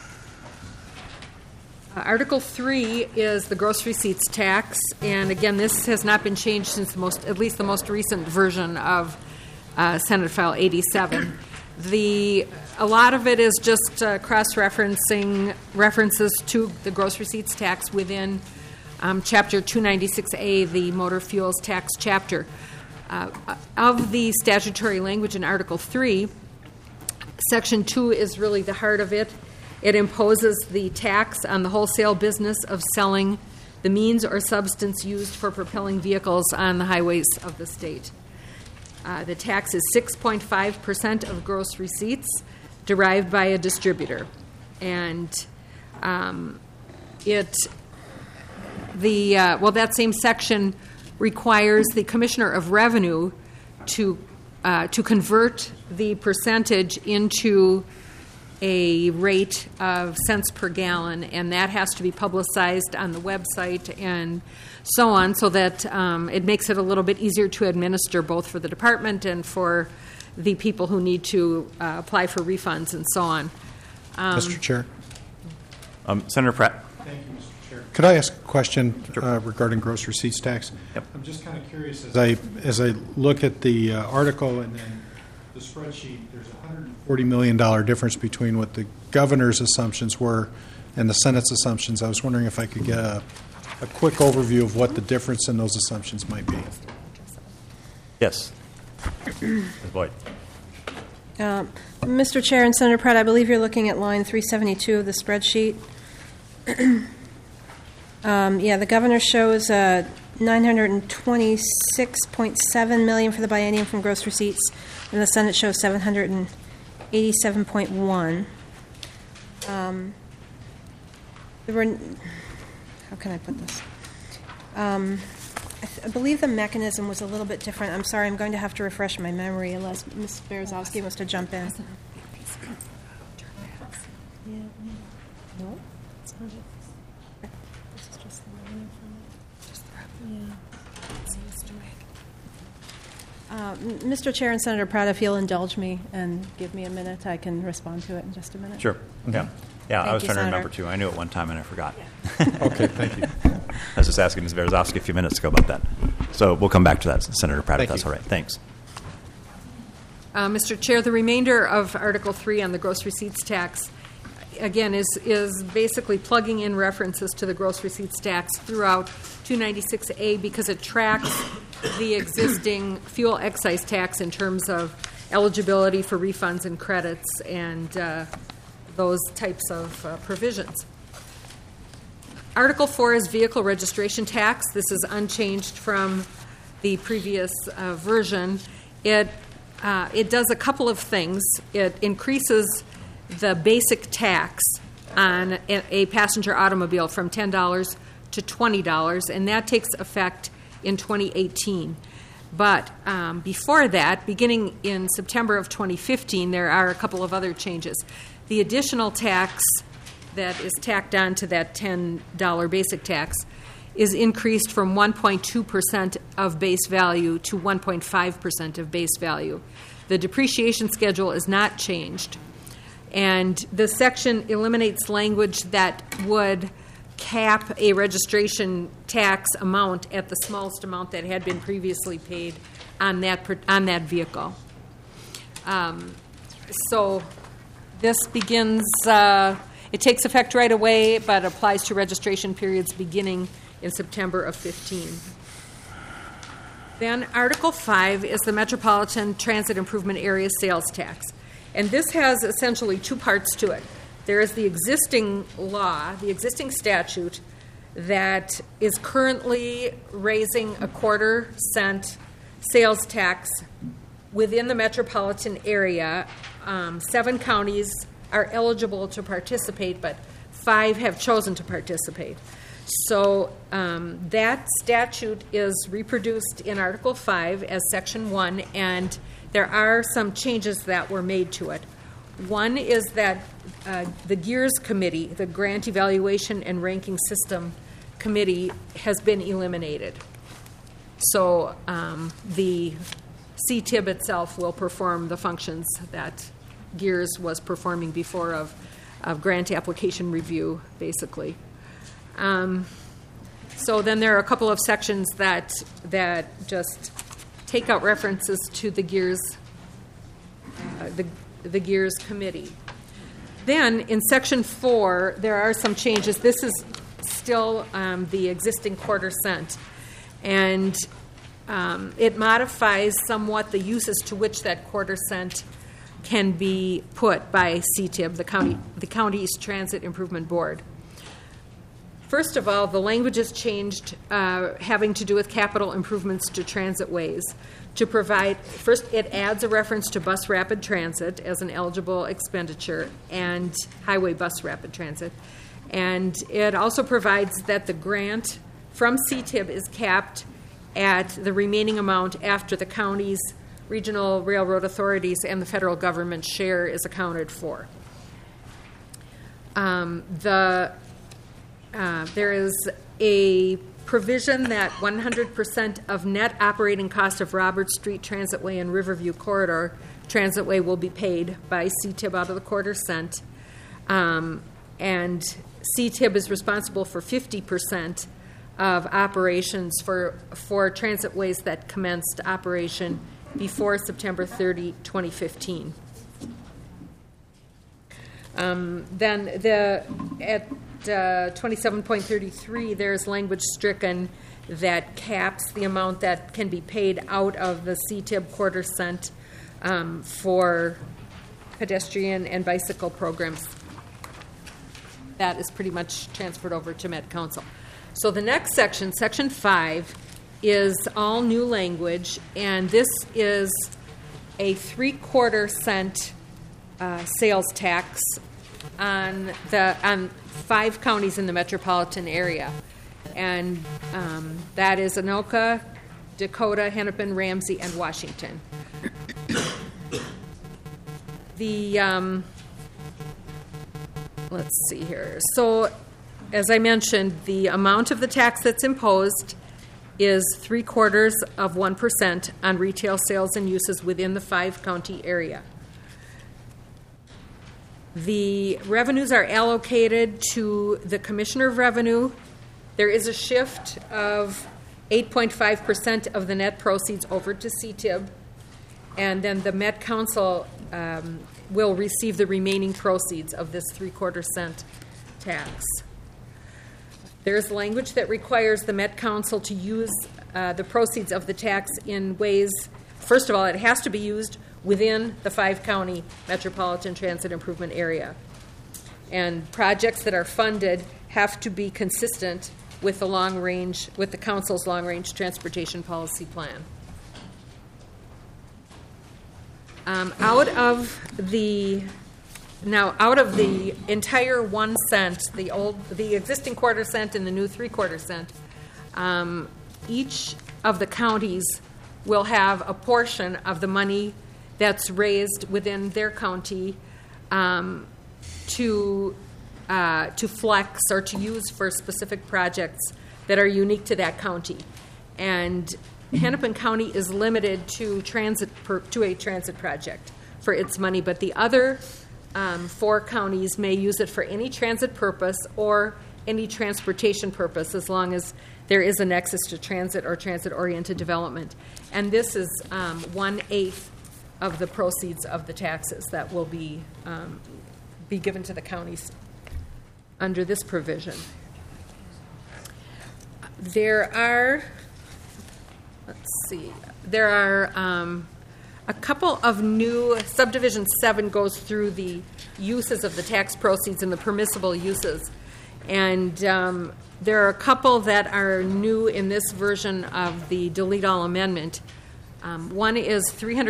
Article 3 is the gross receipts tax, and again, this has not been changed since at least the most recent version of Senate File 87. A lot of it is just cross-referencing references to the gross receipts tax within Chapter 296A, the motor fuels tax chapter. Of the statutory language in Article 3, Section 2 is really the heart of it. It imposes the tax on the wholesale business of selling the means or substance used for propelling vehicles on the highways of the state. The tax is 6.5% of gross receipts derived by a distributor. And that same section requires the Commissioner of Revenue to convert the percentage into a rate of cents per gallon, and that has to be publicized on the website and so on, so that it makes it a little bit easier to administer both for the department and for the people who need to apply for refunds and so on. Mr. Chair. Senator Pratt. Thank you, Mr. Chair. Could I ask a question regarding gross receipts tax? Yep. I'm just kind of curious, as I look at the article and then the spreadsheet, there's a $140 million difference between what the governor's assumptions were and the Senate's assumptions. I was wondering if I could get a quick overview of what the difference in those assumptions might be. Yes. Ms. Boyd. Mr. Chair and Senator Pratt, I believe you're looking at line 372 of the spreadsheet. The governor shows $926.7 million for the biennium from gross receipts, and the Senate shows $787.1. How can I put this? I believe the mechanism was a little bit different. I'm sorry, I'm going to have to refresh my memory unless Ms. Berezovsky wants to jump in. No, it's not it. This is just the revenue from it. Mr. Chair and Senator Pratt, if you'll indulge me and give me a minute, I can respond to it in just a minute. Sure. Yeah. Yeah, I was you, trying to Senator. remember, too. I knew it one time and I forgot. Okay, thank you. I was just asking Ms. Berezovsky a few minutes ago about that. So we'll come back to that, Senator Pratt, if Thank that's you. all right. Thanks. Mr. Chair, the remainder of Article 3 on the gross receipts tax, again, is basically plugging in references to the gross receipts tax throughout 296A because it tracks the existing fuel excise tax in terms of eligibility for refunds and credits and those types of provisions. Article 4 is vehicle registration tax. This is unchanged from the previous version. It does a couple of things. It increases the basic tax on a passenger automobile from $10 to $20, and that takes effect in 2018. But before that, beginning in September of 2015, there are a couple of other changes. The additional tax that is tacked on to that $10 basic tax is increased from 1.2% of base value to 1.5% of base value. The depreciation schedule is not changed. And the section eliminates language that would cap a registration tax amount at the smallest amount that had been previously paid on that vehicle. So this begins, it takes effect right away, but applies to registration periods beginning in September of 15. Then Article 5 is the Metropolitan Transit Improvement Area Sales Tax. And this has essentially two parts to it. There is the existing law, the existing statute, that is currently raising a 1/4 cent sales tax within the metropolitan area. 7 counties are eligible to participate, but 5 have chosen to participate. So that statute is reproduced in Article 5 as Section 1, and there are some changes that were made to it. One is that the GEARS Committee, the Grant Evaluation and Ranking System Committee, has been eliminated. So the CTIB itself will perform the functions that GEARS was performing before of grant application review, basically. So then there are a couple of sections that just take out references to the GEARS, the GEARS committee. Then in Section 4, there are some changes. This is still the existing quarter cent, and it modifies somewhat the uses to which that quarter cent can be put by CTIB, the county's Transit Improvement Board. First of all, the language is changed having to do with capital improvements to transit ways. To provide, first, it adds a reference to bus rapid transit as an eligible expenditure and highway bus rapid transit. And it also provides that the grant from CTIB is capped at the remaining amount after the county's regional railroad authorities and the federal government share is accounted for. There is a provision that 100% of net operating cost of Roberts Street Transitway and Riverview Corridor Transitway will be paid by CTIB out of the quarter cent. And CTIB is responsible for 50% of operations for transitways that commenced operation before September 30, 2015. Then at 27.33, there's language stricken that caps the amount that can be paid out of the CTIB quarter cent for pedestrian and bicycle programs. That is pretty much transferred over to Met Council. So the next section, Section 5, is all new language, and this is a 3/4 cent sales tax on 5 counties in the metropolitan area, and that is Anoka, Dakota, Hennepin, Ramsey, and Washington. Let's see here. So, as I mentioned, the amount of the tax that's imposed is 0.75% on retail sales and uses within the 5-county area. The revenues are allocated to the Commissioner of Revenue. There is a shift of 8.5% of the net proceeds over to CTIB, and then the Met Council will receive the remaining proceeds of this 0.75 cent tax. There's language that requires the Met Council to use the proceeds of the tax in ways, first of all, it has to be used within the 5-county metropolitan transit improvement area. And projects that are funded have to be consistent with the council's long-range transportation policy plan. Out of the entire 1 cent, the existing quarter cent and the new 3/4 cent, each of the counties will have a portion of the money that's raised within their county to flex or to use for specific projects that are unique to that county. And Hennepin County is limited to a transit project for its money, but the other 4 counties may use it for any transit purpose or any transportation purpose, as long as there is a nexus to transit or transit-oriented development. And this is 1/8 of the proceeds of the taxes that will be given to the counties under this provision. There are a couple of new, Subdivision 7 goes through the uses of the tax proceeds and the permissible uses. And there are a couple that are new in this version of the delete all amendment. One is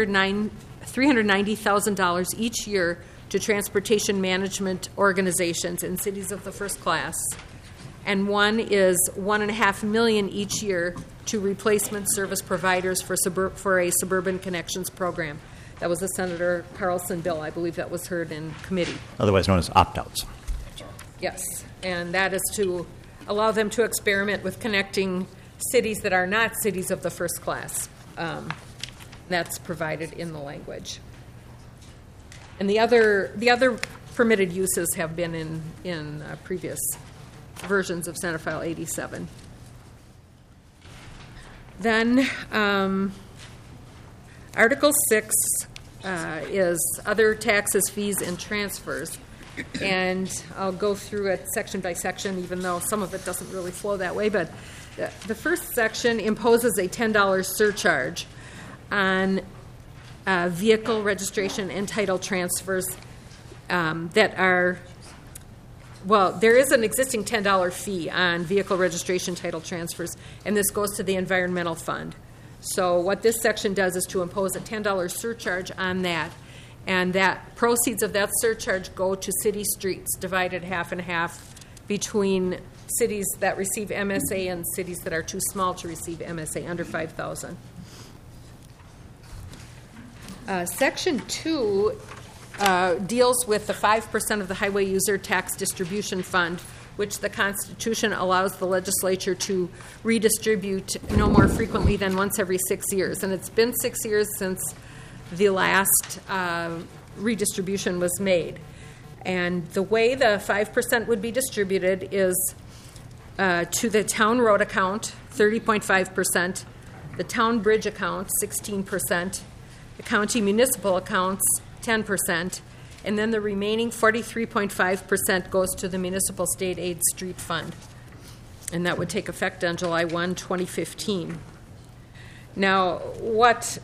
$390,000 each year to transportation management organizations in cities of the first class. and one is $1.5 million each year to replacement service providers for a Suburban Connections program. That was a Senator Carlson bill. I believe that was heard in committee. Otherwise known as opt-outs. Yes, and that is to allow them to experiment with connecting cities that are not cities of the first class. That's provided in the language. And the other permitted uses have been in previous versions of Senate File 87. Then Article 6 is other taxes, fees, and transfers. And I'll go through it section by section, even though some of it doesn't really flow that way. But the first section imposes a $10 surcharge on vehicle registration and title transfers that are, well, there is an existing $10 fee on vehicle registration title transfers, and this goes to the Environmental Fund. So what this section does is to impose a $10 surcharge on that, and that proceeds of that surcharge go to city streets, divided half and half between cities that receive MSA and cities that are too small to receive MSA, under 5,000. Section 2 deals with the 5% of the Highway User Tax Distribution Fund, which the Constitution allows the legislature to redistribute no more frequently than once every 6 years. And it's been 6 years since the last redistribution was made. And the way the 5% would be distributed is to the town road account, 30.5%, the town bridge account, 16%, the county municipal accounts, 10%, and then the remaining 43.5% goes to the Municipal State Aid Street Fund. And that would take effect on July 1, 2015. Now, what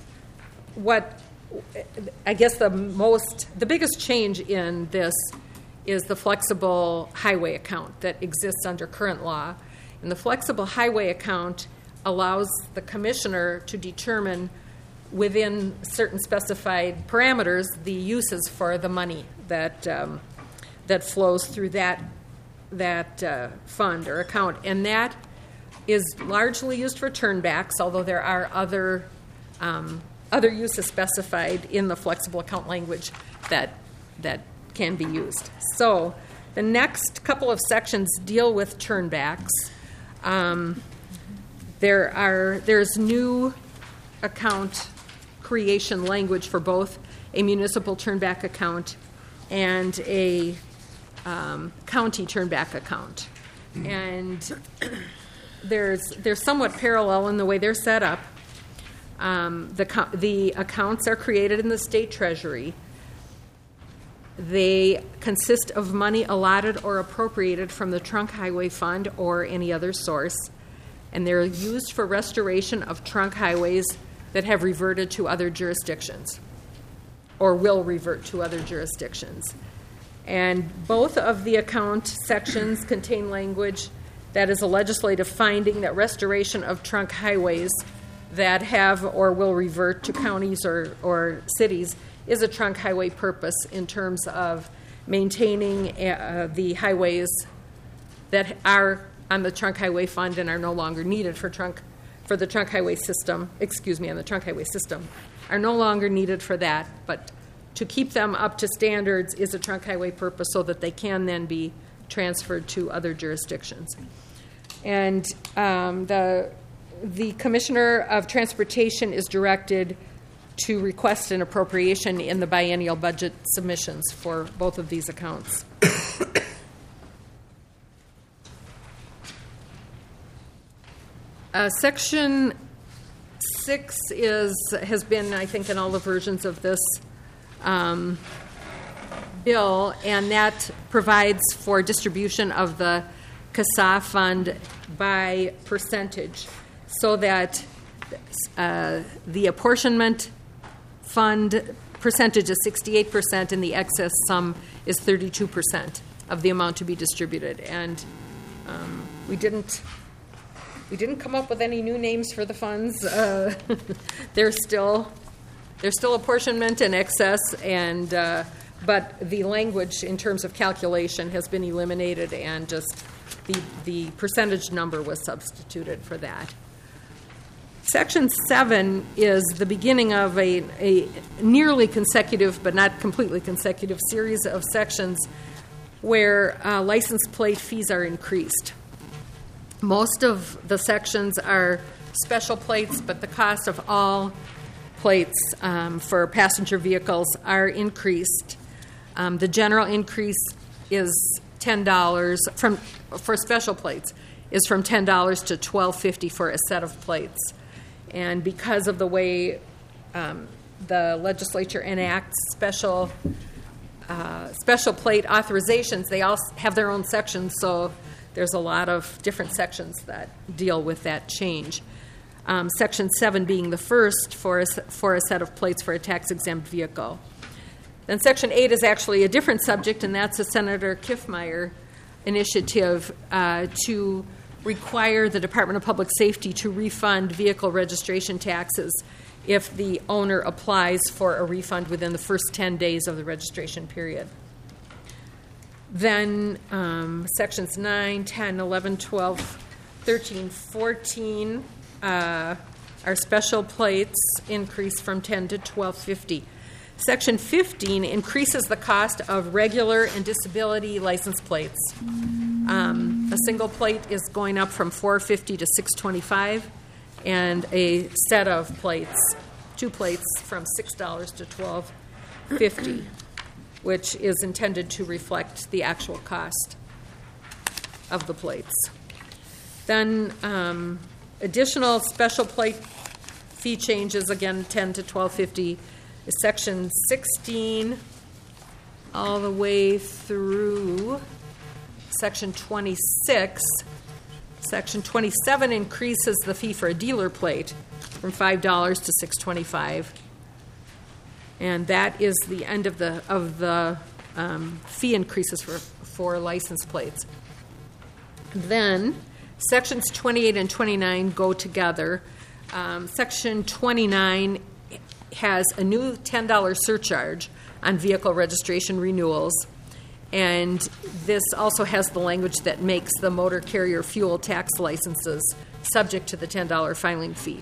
I guess the biggest change in this is the flexible highway account that exists under current law. And the flexible highway account allows the commissioner to determine within certain specified parameters the uses for the money that flows through that fund or account, and that is largely used for turnbacks, although there are other uses specified in the flexible account language that can be used. So the next couple of sections deal with turnbacks. There's new account creation language for both a municipal turnback account and a county turnback account. And they're somewhat parallel in the way they're set up. The accounts are created in the state treasury. They consist of money allotted or appropriated from the trunk highway fund or any other source, and they're used for restoration of trunk highways that have reverted to other jurisdictions or will revert to other jurisdictions. And both of the account sections contain language that is a legislative finding that restoration of trunk highways that have or will revert to counties or cities is a trunk highway purpose in terms of maintaining the highways that are on the trunk highway fund and are no longer needed for the trunk highway system, on the trunk highway system, are no longer needed for that, but to keep them up to standards is a trunk highway purpose so that they can then be transferred to other jurisdictions. And the Commissioner of Transportation is directed to request an appropriation in the biennial budget submissions for both of these accounts. Section 6 has been, I think, in all the versions of this bill, and that provides for distribution of the CASA fund by percentage, so that the apportionment fund percentage is 68% and the excess sum is 32% of the amount to be distributed. And we didn't come up with any new names for the funds. There's still apportionment and excess, and but the language in terms of calculation has been eliminated, and just the percentage number was substituted for that. Section 7 is the beginning of a nearly consecutive, but not completely consecutive, series of sections where license plate fees are increased. Most of the sections are special plates, but the cost of all plates for passenger vehicles are increased. The general increase is $10 for special plates is from $10 to $12.50 for a set of plates. And because of the way the legislature enacts special plate authorizations, they all have their own sections, so there's a lot of different sections that deal with that change. Section 7 being the first for a set of plates for a tax-exempt vehicle. Then Section 8 is actually a different subject, and that's a Senator Kiffmeyer initiative to require the Department of Public Safety to refund vehicle registration taxes if the owner applies for a refund within the first 10 days of the registration period. Then Sections 9, 10, 11, 12, 13, 14 are special plates, increase from $10 to $12.50. Section 15 increases the cost of regular and disability license plates. A single plate is going up from $4.50 to $6.25, and a set of plates, 2 plates, from $6 to $12.50, which is intended to reflect the actual cost of the plates. Then additional special plate fee changes, again, $10 to $12.50. Section 16 all the way through Section 26. Section 27 increases the fee for a dealer plate from $5 to $6.25, and that is the end of the fee increases for license plates. Then Sections 28 and 29 go together. Section 29 has a new $10 surcharge on vehicle registration renewals, and this also has the language that makes the motor carrier fuel tax licenses subject to the $10 filing fee.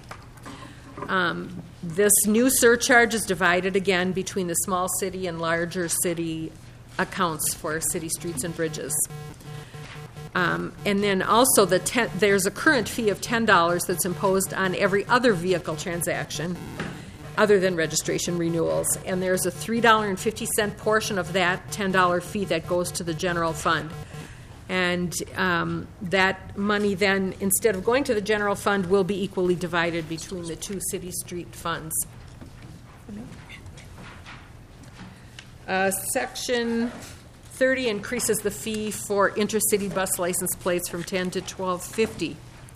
This new surcharge is divided again between the small city and larger city accounts for city streets and bridges. And then also there's a current fee of $10 that's imposed on every other vehicle transaction other than registration renewals. And there's a $3.50 portion of that $10 fee that goes to the general fund. And that money then, instead of going to the general fund, will be equally divided between the 2 city street funds. Section 30 increases the fee for intercity bus license plates from $10 to $12.50.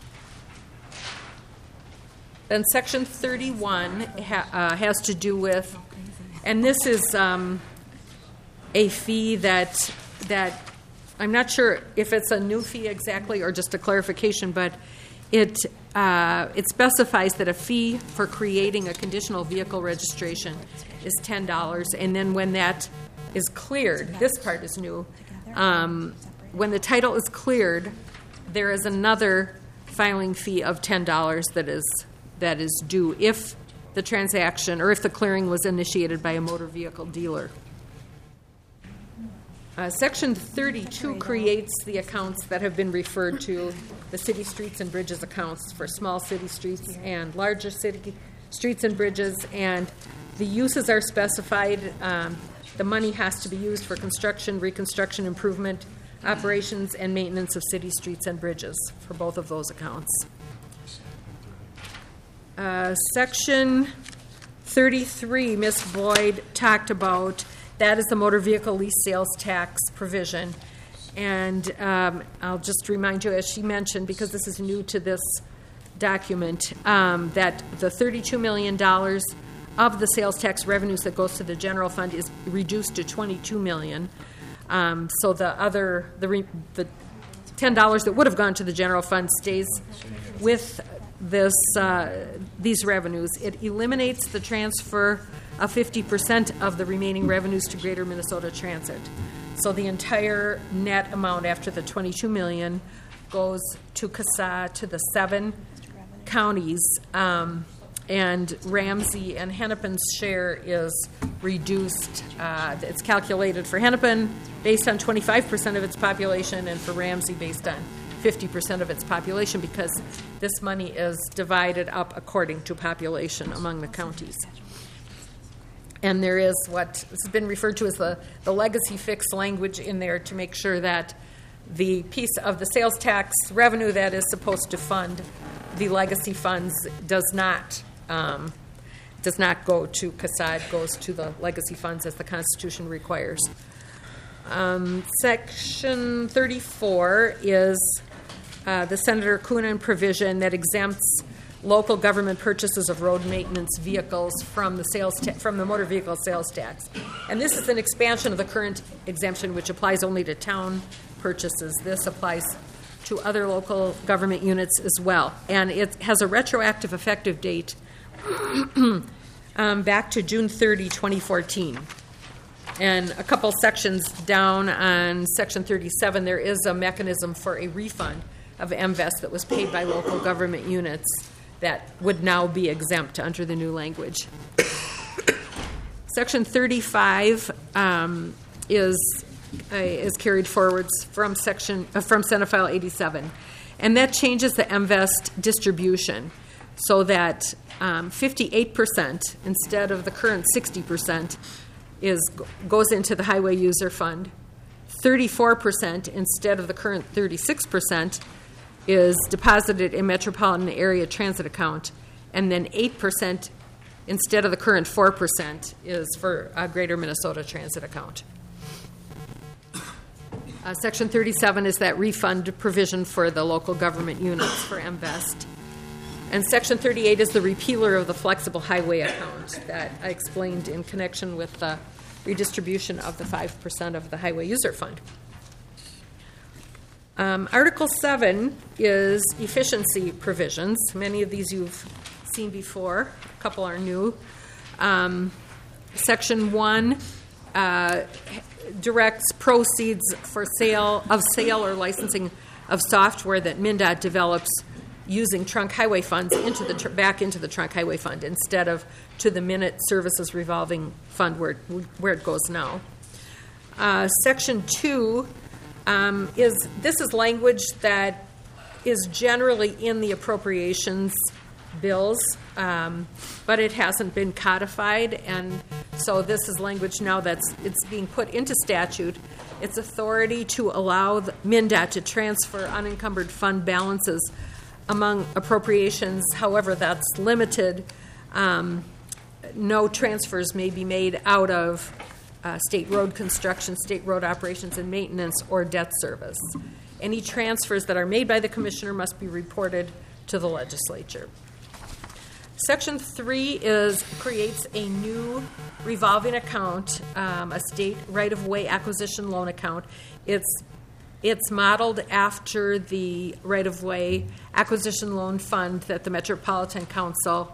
Then Section 31 has to do with, and this is a fee that I'm not sure if it's a new fee exactly or just a clarification, but it specifies that a fee for creating a conditional vehicle registration is $10, and then when that is cleared, this part is new, when the title is cleared, there is another filing fee of $10 that is due if the transaction or if the clearing was initiated by a motor vehicle dealer. Section 32 creates the accounts that have been referred to, the city streets and bridges accounts for small city streets and larger city streets and bridges, and the uses are specified. The money has to be used for construction, reconstruction, improvement, operations, and maintenance of city streets and bridges for both of those accounts. Section 33, Ms. Boyd talked about, that is the motor vehicle lease sales tax provision. And I'll just remind you, as she mentioned, because this is new to this document, that the $32 million of the sales tax revenues that goes to the general fund is reduced to $22 million. So the $10 that would have gone to the general fund stays with these revenues. It eliminates the transfer of 50% of the remaining revenues to Greater Minnesota Transit. So the entire net amount after the $22 million goes to CASA, to the 7 counties, and Ramsey and Hennepin's share is reduced. It's calculated for Hennepin based on 25% of its population, and for Ramsey based on 50% of its population, because this money is divided up according to population among the counties. And there is what has been referred to as the legacy fix language in there to make sure that the piece of the sales tax revenue that is supposed to fund the legacy funds does not go to CASA. It goes to the legacy funds as the Constitution requires. Section 34 is the Senator Coonan provision that exempts local government purchases of road maintenance vehicles from the from the motor vehicle sales tax. And this is an expansion of the current exemption, which applies only to town purchases. This applies to other local government units as well. And it has a retroactive effective date back to June 30, 2014. And a couple sections down on Section 37, there is a mechanism for a refund of MVEST that was paid by local government units that would now be exempt under the new language. Section 35 is carried forwards from Senate File 87, and that changes the MVEST distribution so that 58% instead of the current 60% goes into the Highway User Fund. 34% instead of the current 36% is deposited in Metropolitan Area Transit account, and then 8% instead of the current 4% is for a Greater Minnesota Transit account. Section 37 is that refund provision for the local government units for MVEST. And Section 38 is the repealer of the flexible highway account that I explained in connection with the redistribution of the 5% of the Highway User Fund. Article 7 is efficiency provisions. Many of these you've seen before. A couple are new. Section 1 directs proceeds for sale or licensing of software that MnDOT develops using trunk highway funds back into the trunk highway fund instead of to the Minute Services revolving fund where it goes now. Section 2 is language that is generally in the appropriations bills, but it hasn't been codified, and so this is language now it's being put into statute. It's authority to allow MnDOT to transfer unencumbered fund balances among appropriations. However, that's limited. No transfers may be made out of state road construction, state road operations and maintenance, or debt service. Any transfers that are made by the commissioner must be reported to the legislature. Section 3 creates a new revolving account, a state right-of-way acquisition loan account. It's modeled after the right-of-way acquisition loan fund that the Metropolitan Council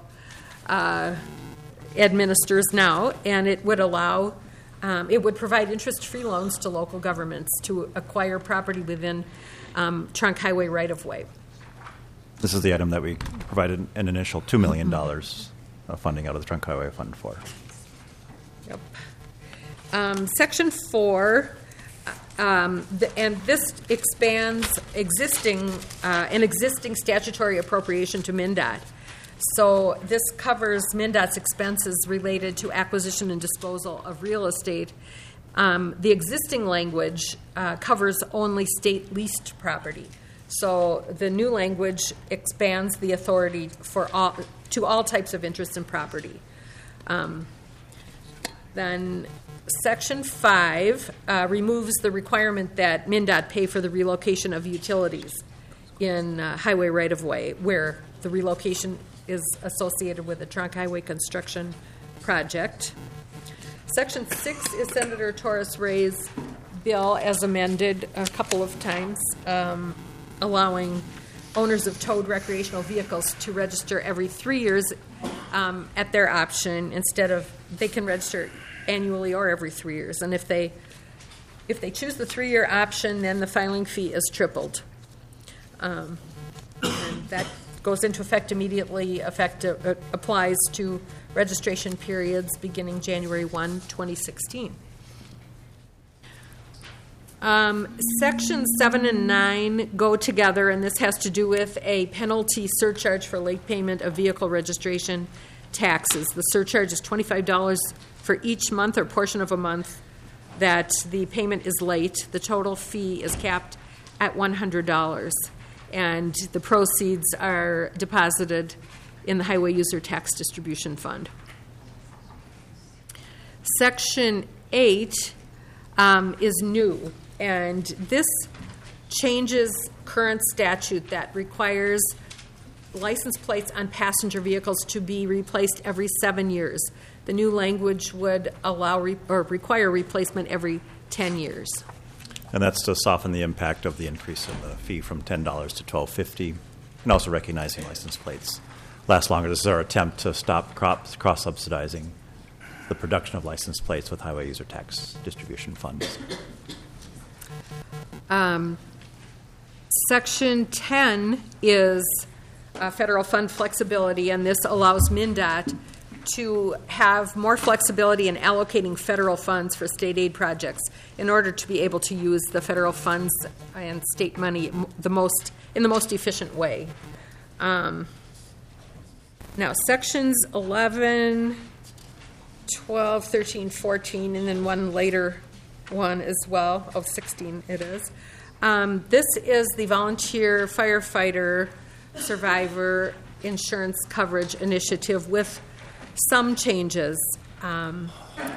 administers now, and it would allow it would provide interest-free loans to local governments to acquire property within trunk highway right-of-way. This is the item that we provided an initial $2 million of funding out of the Trunk Highway Fund for. Yep. Section 4, and this expands an existing statutory appropriation to MnDOT. So this covers MnDOT's expenses related to acquisition and disposal of real estate. The existing language covers only state leased property. So the new language expands the authority to all types of interest in property. Then Section 5 removes the requirement that MnDOT pay for the relocation of utilities in highway right-of-way where the relocation is associated with the trunk highway construction project. Section 6 is Senator Torres Ray's bill as amended a couple of times, allowing owners of towed recreational vehicles to register every 3 years at their option. Instead of, they can register annually or every 3 years. And if they choose the 3-year option, then the filing fee is tripled. And that goes into effect immediately, applies to registration periods beginning January 1, 2016. Sections 7 and 9 go together, and this has to do with a penalty surcharge for late payment of vehicle registration taxes. The surcharge is $25 for each month or portion of a month that the payment is late. The total fee is capped at $100, and the proceeds are deposited in the Highway User Tax Distribution Fund. Section 8 is new, and this changes current statute that requires license plates on passenger vehicles to be replaced every 7 years. The new language would allow or require replacement every 10 years. And that's to soften the impact of the increase in the fee from $10 to $12.50, and also recognizing license plates last longer. This is our attempt to stop cross-subsidizing the production of license plates with Highway User Tax Distribution Funds. Section 10 is federal fund flexibility, and this allows MnDOT to have more flexibility in allocating federal funds for state aid projects in order to be able to use the federal funds and state money in the most efficient way. Now, sections 11, 12, 13, 14, and then one later one as well, 16 it is. This is the Volunteer Firefighter Survivor Insurance Coverage Initiative with some changes, and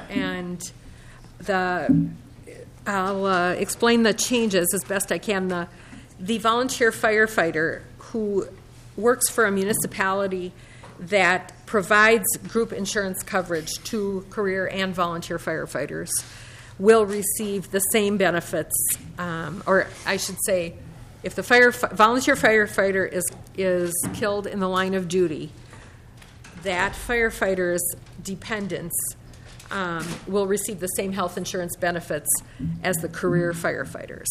I'll explain the changes as best I can. The volunteer firefighter who works for a municipality that provides group insurance coverage to career and volunteer firefighters will receive the same benefits, or I should say, if the volunteer firefighter is killed in the line of duty, that firefighter's dependents will receive the same health insurance benefits as the career firefighters.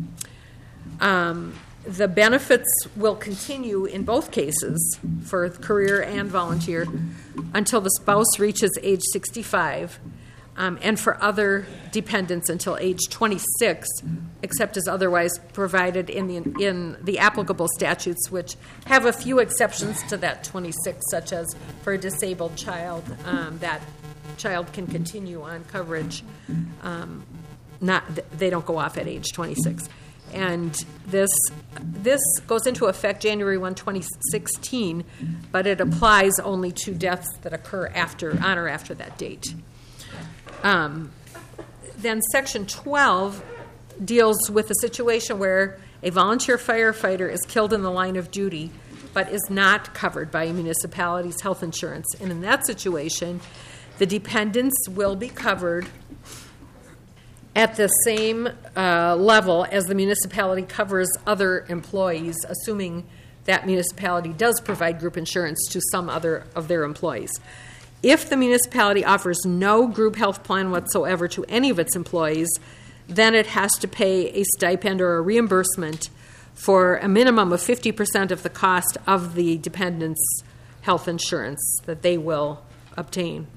The benefits will continue in both cases for career and volunteer until the spouse reaches age 65, and for other dependents until age 26, except as otherwise provided in the applicable statutes, which have a few exceptions to that 26, such as for a disabled child, that child can continue on coverage. They don't go off at age 26. And this goes into effect January 1, 2016, but it applies only to deaths that occur on or after that date. Then Section 12 deals with a situation where a volunteer firefighter is killed in the line of duty but is not covered by a municipality's health insurance. And in that situation, the dependents will be covered at the same level as the municipality covers other employees, assuming that municipality does provide group insurance to some other of their employees. If the municipality offers no group health plan whatsoever to any of its employees, then it has to pay a stipend or a reimbursement for a minimum of 50% of the cost of the dependent's health insurance that they will obtain.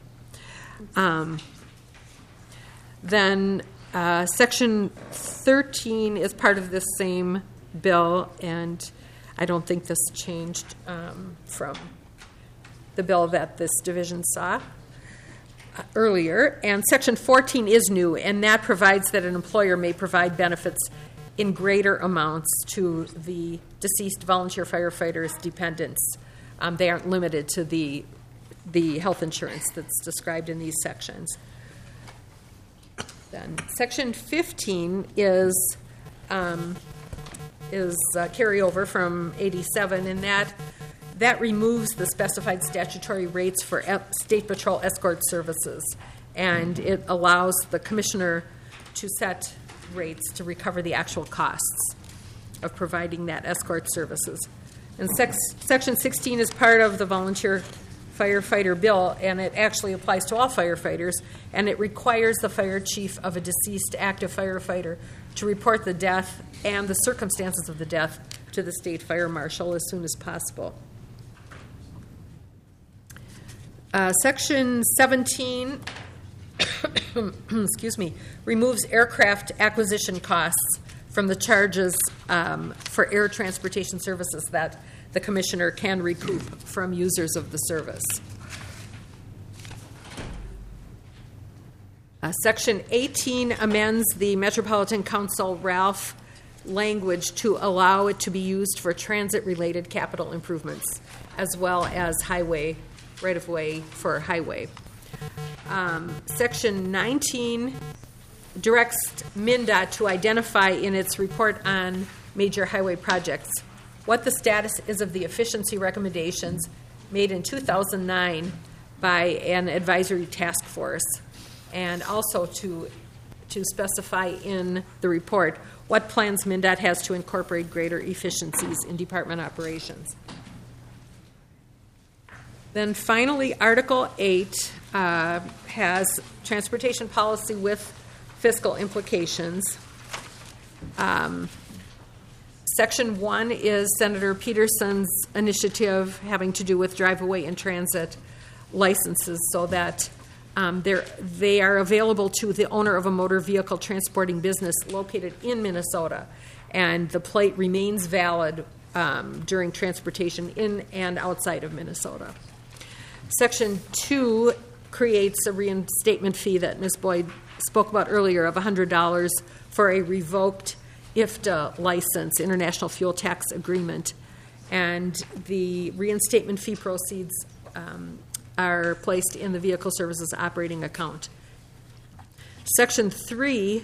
Then Section 13 is part of this same bill, and I don't think this changed from the bill that this division saw earlier. And Section 14 is new, and that provides that an employer may provide benefits in greater amounts to the deceased volunteer firefighters' dependents. They aren't limited to the health insurance that's described in these sections. Then Section 15 is carryover from 87, and that removes the specified statutory rates for State Patrol escort services, and it allows the commissioner to set rates to recover the actual costs of providing that escort services. And Section 16 is part of the Volunteer firefighter bill, and it actually applies to all firefighters, and it requires the fire chief of a deceased active firefighter to report the death and the circumstances of the death to the state fire marshal as soon as possible. Section 17 excuse me, removes aircraft acquisition costs from the charges for air transportation services that the commissioner can recoup from users of the service. Section 18 amends the Metropolitan Council RALPH language to allow it to be used for transit-related capital improvements, as well as highway, right-of-way for highway. Section 19 directs MnDOT to identify in its report on major highway projects what the status is of the efficiency recommendations made in 2009 by an advisory task force, and also to specify in the report what plans MnDOT has to incorporate greater efficiencies in department operations. Then finally, Article 8 has transportation policy with fiscal implications. Section 1 is Senator Peterson's initiative having to do with drive-away and transit licenses, so that they are available to the owner of a motor vehicle transporting business located in Minnesota, and the plate remains valid during transportation in and outside of Minnesota. Section 2 creates a reinstatement fee that Ms. Boyd spoke about earlier of $100 for a revoked IFTA license, International Fuel Tax Agreement, and the reinstatement fee proceeds are placed in the Vehicle Services operating account. Section 3,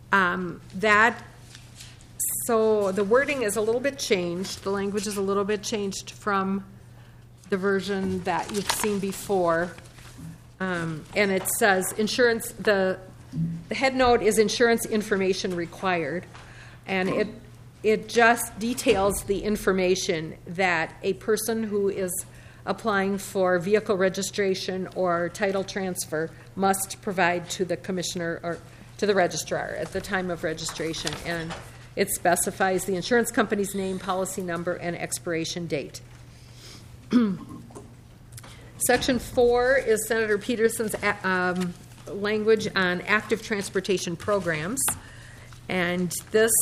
so the wording is a little bit changed. The language is a little bit changed from the version that you've seen before. And it says insurance, the head note is insurance information required. And it just details the information that a person who is applying for vehicle registration or title transfer must provide to the commissioner or to the registrar at the time of registration. And it specifies the insurance company's name, policy number, and expiration date. Section 4 is Senator Peterson's language on active transportation programs, and this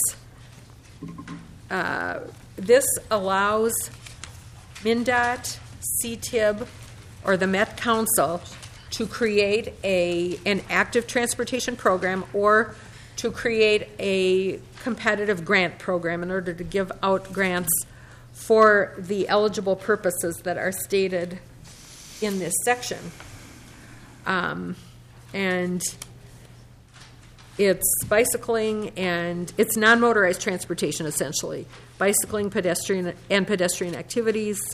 allows MnDOT, CTIB, or the Met Council to create an active transportation program or to create a competitive grant program in order to give out grants for the eligible purposes that are stated in this section. And it's bicycling and it's non-motorized transportation, essentially. Bicycling, pedestrian activities.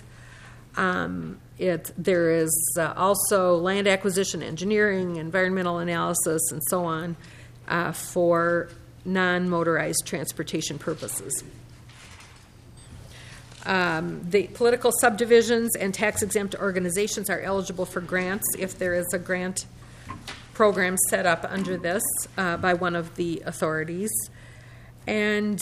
There is also land acquisition, engineering, environmental analysis, and so on for non-motorized transportation purposes. The political subdivisions and tax-exempt organizations are eligible for grants if there is a grant program set up under this by one of the authorities. And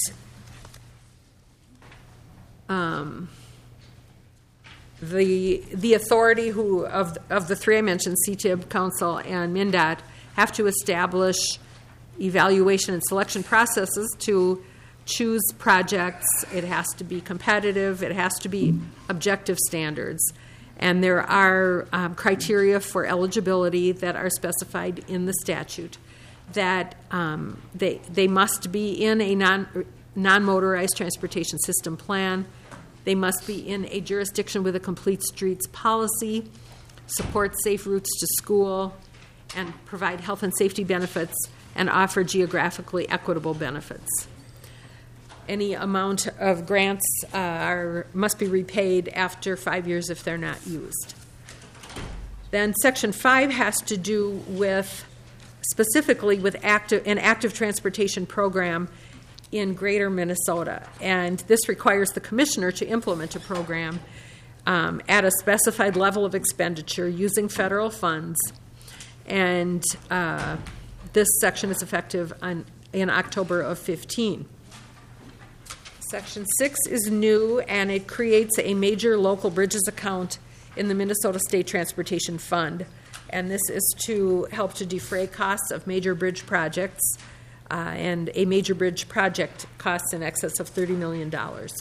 the authority of the three I mentioned, CTIB, Council, and MnDOT, have to establish evaluation and selection processes to choose projects. It has to be competitive. It has to be objective standards. And there are criteria for eligibility that are specified in the statute that they must be in a non-motorized transportation system plan. They must be in a jurisdiction with a complete streets policy, support safe routes to school, and provide health and safety benefits, and offer geographically equitable benefits. Any amount of grants must be repaid after 5 years if they're not used. Then Section 5 has to do with, specifically with an active transportation program in greater Minnesota. And this requires the commissioner to implement a program. at a specified level of expenditure using federal funds. And this section is effective in October of 15. Section 6 is new, and it creates a major local bridges account in the Minnesota State Transportation Fund. And this is to help to defray costs of major bridge projects, and a major bridge project costs in excess of $30 million.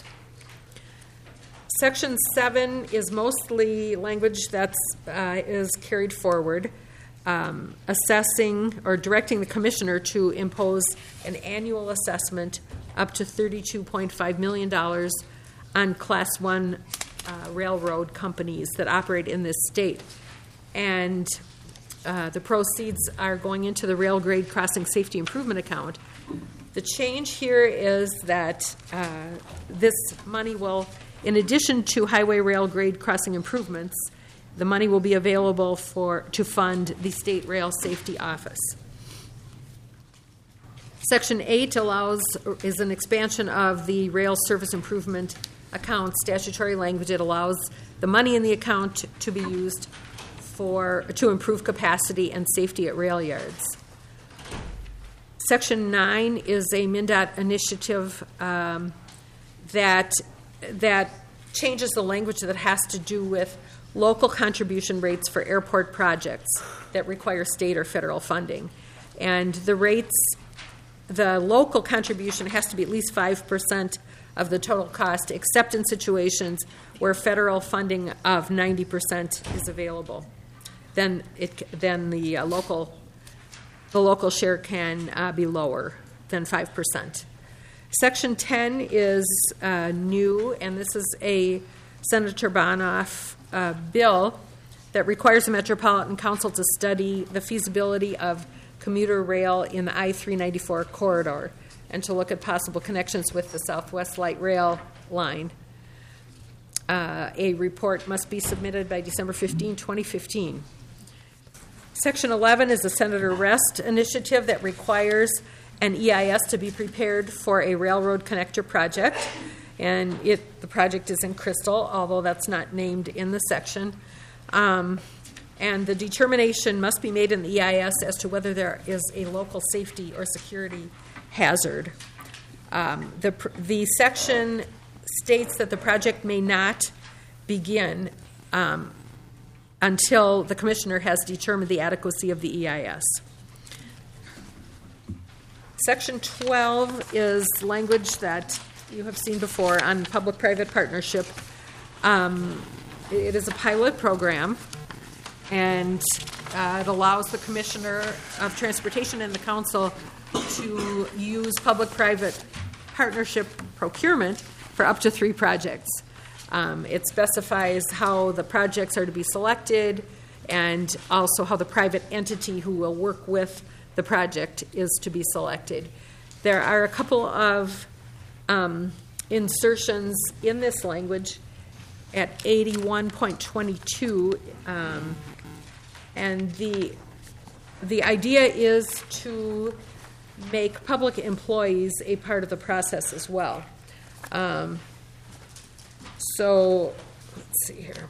Section 7 is mostly language that is carried forward, assessing or directing the commissioner to impose an annual assessment up to $32.5 million on Class 1 railroad companies that operate in this state. And the proceeds are going into the Rail Grade Crossing Safety Improvement Account. The change here is that this money will, in addition to highway rail grade crossing improvements, the money will be available to fund the State Rail Safety Office. Section 8 is an expansion of the Rail Service Improvement Account statutory language. It allows the money in the account to be used to improve capacity and safety at rail yards. Section 9 is a MnDOT initiative that changes the language that has to do with local contribution rates for airport projects that require state or federal funding. And the local contribution has to be at least 5% of the total cost, except in situations where federal funding of 90% is available. Then the local share can be lower than 5%. Section 10 is new, and this is a Senator Bonoff bill that requires the Metropolitan Council to study the feasibility of commuter rail in the I-394 corridor and to look at possible connections with the Southwest Light Rail line. A report must be submitted by December 15, 2015. Section 11 is a Senator Rest initiative that requires an EIS to be prepared for a railroad connector project. And the project is in Crystal, although that's not named in the section. And the determination must be made in the EIS as to whether there is a local safety or security hazard. The section states that the project may not begin until the commissioner has determined the adequacy of the EIS. Section 12 is language that you have seen before on public-private partnership. It is a pilot program, and it allows the Commissioner of Transportation and the Council to use public-private partnership procurement for up to 3 projects. It specifies how the projects are to be selected and also how the private entity who will work with the project is to be selected. There are a couple of insertions in this language at 81.22, and the idea is to make public employees a part of the process as well. So let's see here.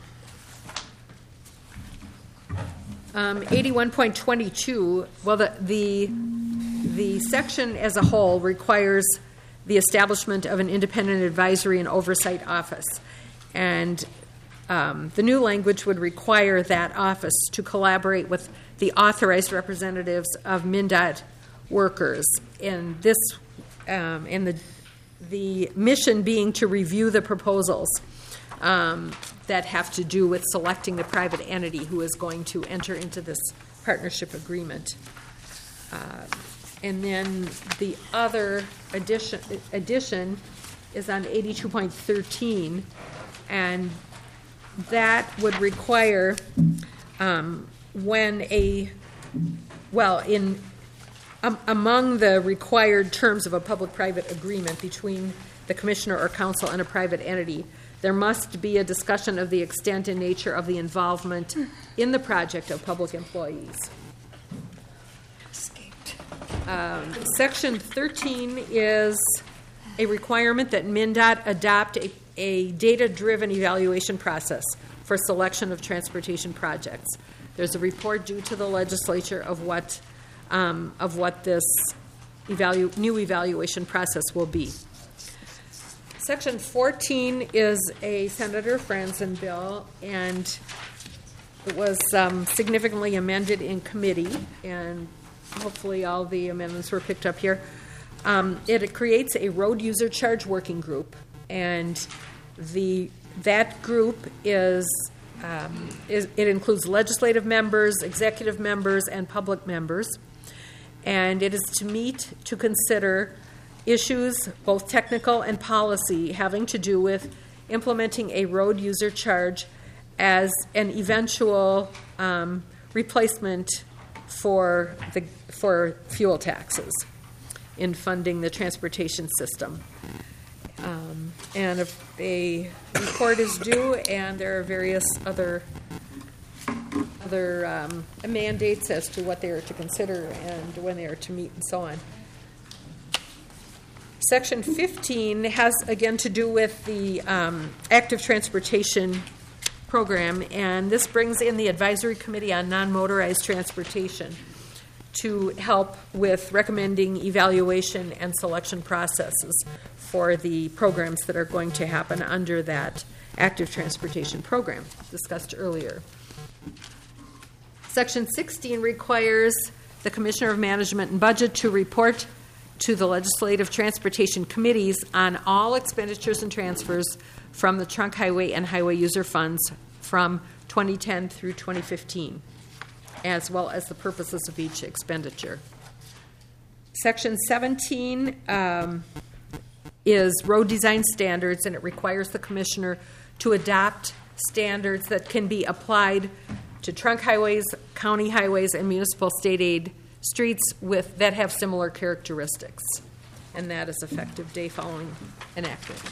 81.22, well, the section as a whole requires the establishment of an independent advisory and oversight office. And the new language would require that office to collaborate with the authorized representatives of MnDOT workers. And this, and the mission being to review the proposals that have to do with selecting the private entity who is going to enter into this partnership agreement. And then the other addition is on 82.13, and that would require among the required terms of a public-private agreement between the commissioner or council and a private entity, there must be a discussion of the extent and nature of the involvement in the project of public employees. Section 13 is a requirement that MnDOT adopt a data-driven evaluation process for selection of transportation projects. There's a report due to the legislature of what this new evaluation process will be. Section 14 is a Senator Franzen bill, and it was significantly amended in committee, and hopefully all the amendments were picked up here. It creates a road user charge working group, and that group it includes legislative members, executive members, and public members, and it is to meet to consider issues, both technical and policy, having to do with implementing a road user charge as an eventual replacement for fuel taxes in funding the transportation system. And a report is due, and there are various other mandates as to what they are to consider and when they are to meet and so on. Section 15 has, again, to do with the active transportation program, and this brings in the Advisory Committee on Non-Motorized Transportation to help with recommending evaluation and selection processes for the programs that are going to happen under that active transportation program discussed earlier. Section 16 requires the Commissioner of Management and Budget to report to the legislative transportation committees on all expenditures and transfers from the trunk highway and highway user funds from 2010 through 2015, as well as the purposes of each expenditure. Section 17 is road design standards, and it requires the commissioner to adopt standards that can be applied to trunk highways, county highways, and municipal state aid streets that have similar characteristics, and that is effective day following enactment.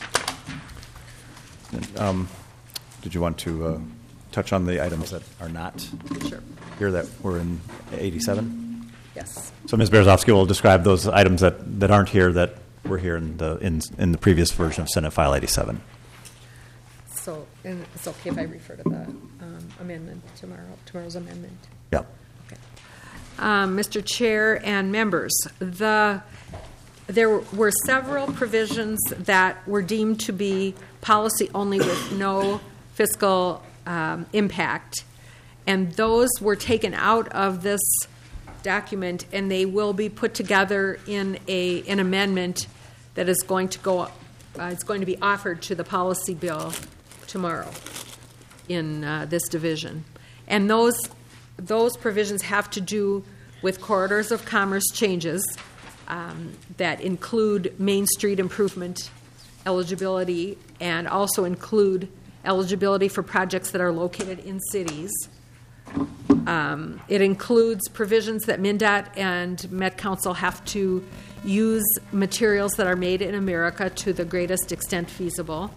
Did you want to touch on the items that are not Sure. here that were in 87? Yes. So Ms. Berezovsky will describe those items that aren't here that were here in the previous version of Senate File 87. So, and it's okay if I refer to the amendment tomorrow's amendment. Yeah. Mr. Chair and members, there were several provisions that were deemed to be policy only with no fiscal impact, and those were taken out of this document, and they will be put together in an amendment that is going to go. It's going to be offered to the policy bill tomorrow in this division, and those provisions have to do with corridors of commerce changes that include Main Street improvement eligibility and also include eligibility for projects that are located in cities. It includes provisions that MnDOT and Met Council have to use materials that are made in America to the greatest extent feasible.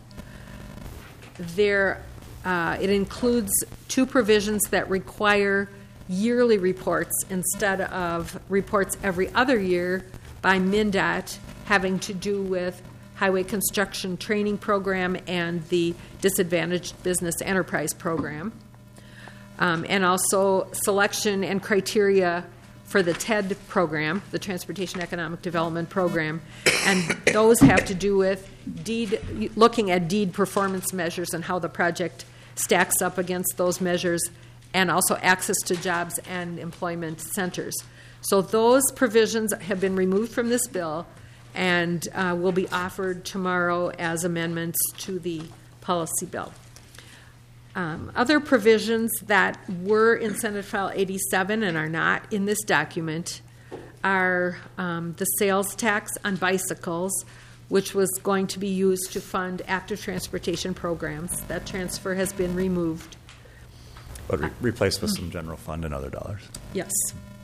It includes two provisions that require yearly reports instead of reports every other year by MnDOT, having to do with highway construction training program and the Disadvantaged Business Enterprise program, and also selection and criteria for the TED program, the Transportation Economic Development Program, and those have to do with looking at deed performance measures and how the project stacks up against those measures, and also access to jobs and employment centers. So those provisions have been removed from this bill and will be offered tomorrow as amendments to the policy bill. Other provisions that were in Senate File 87 and are not in this document are the sales tax on bicycles, which was going to be used to fund active transportation programs. That transfer has been removed. But replaced with some general fund and other dollars. Yes.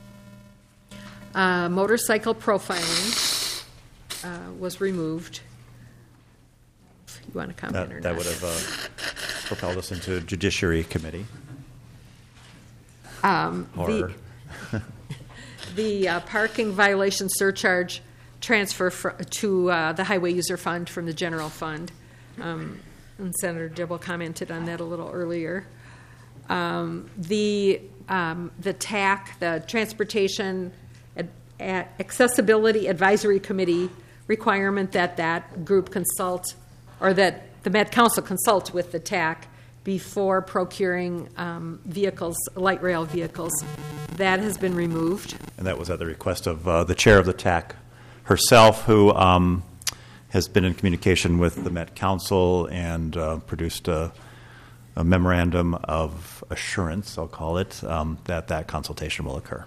Motorcycle profiling was removed. You want to comment or not? That would have propelled us into Judiciary Committee. The parking violation surcharge transfer to the Highway User Fund from the general fund and Senator Dibble commented on that a little earlier. The TAC, the Transportation Accessibility Advisory Committee requirement that group consult, or that the Met Council consult with the TAC before procuring vehicles, light rail vehicles, that has been removed. And that was at the request of the chair of the TAC herself, who has been in communication with the Met Council and produced a memorandum of assurance, I'll call it, that consultation will occur.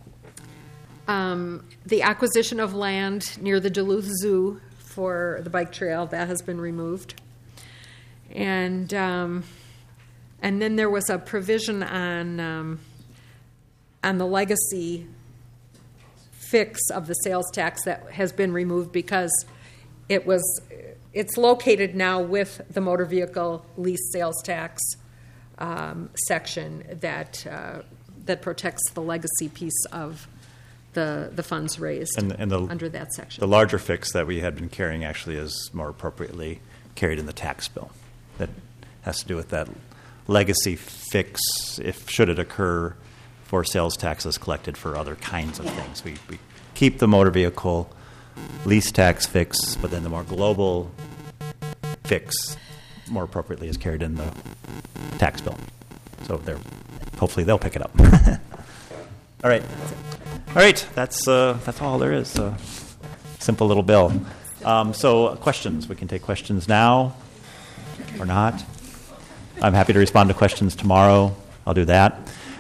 The acquisition of land near the Duluth Zoo for the bike trail, that has been removed. And then there was a provision on the legacy fix of the sales tax that has been removed because it's located now with the motor vehicle lease sales tax section that protects the legacy piece of the funds raised under that section. The larger fix that we had been carrying actually is more appropriately carried in the tax bill. That has to do with that legacy fix, should it occur, for sales taxes collected for other kinds of things. We keep the motor vehicle lease tax fix, but then the more global fix more appropriately is carried in the tax bill. So hopefully they'll pick it up. All right. That's all there is. Simple little bill. So questions. We can take questions now or not. I'm happy to respond to questions tomorrow. I'll do that.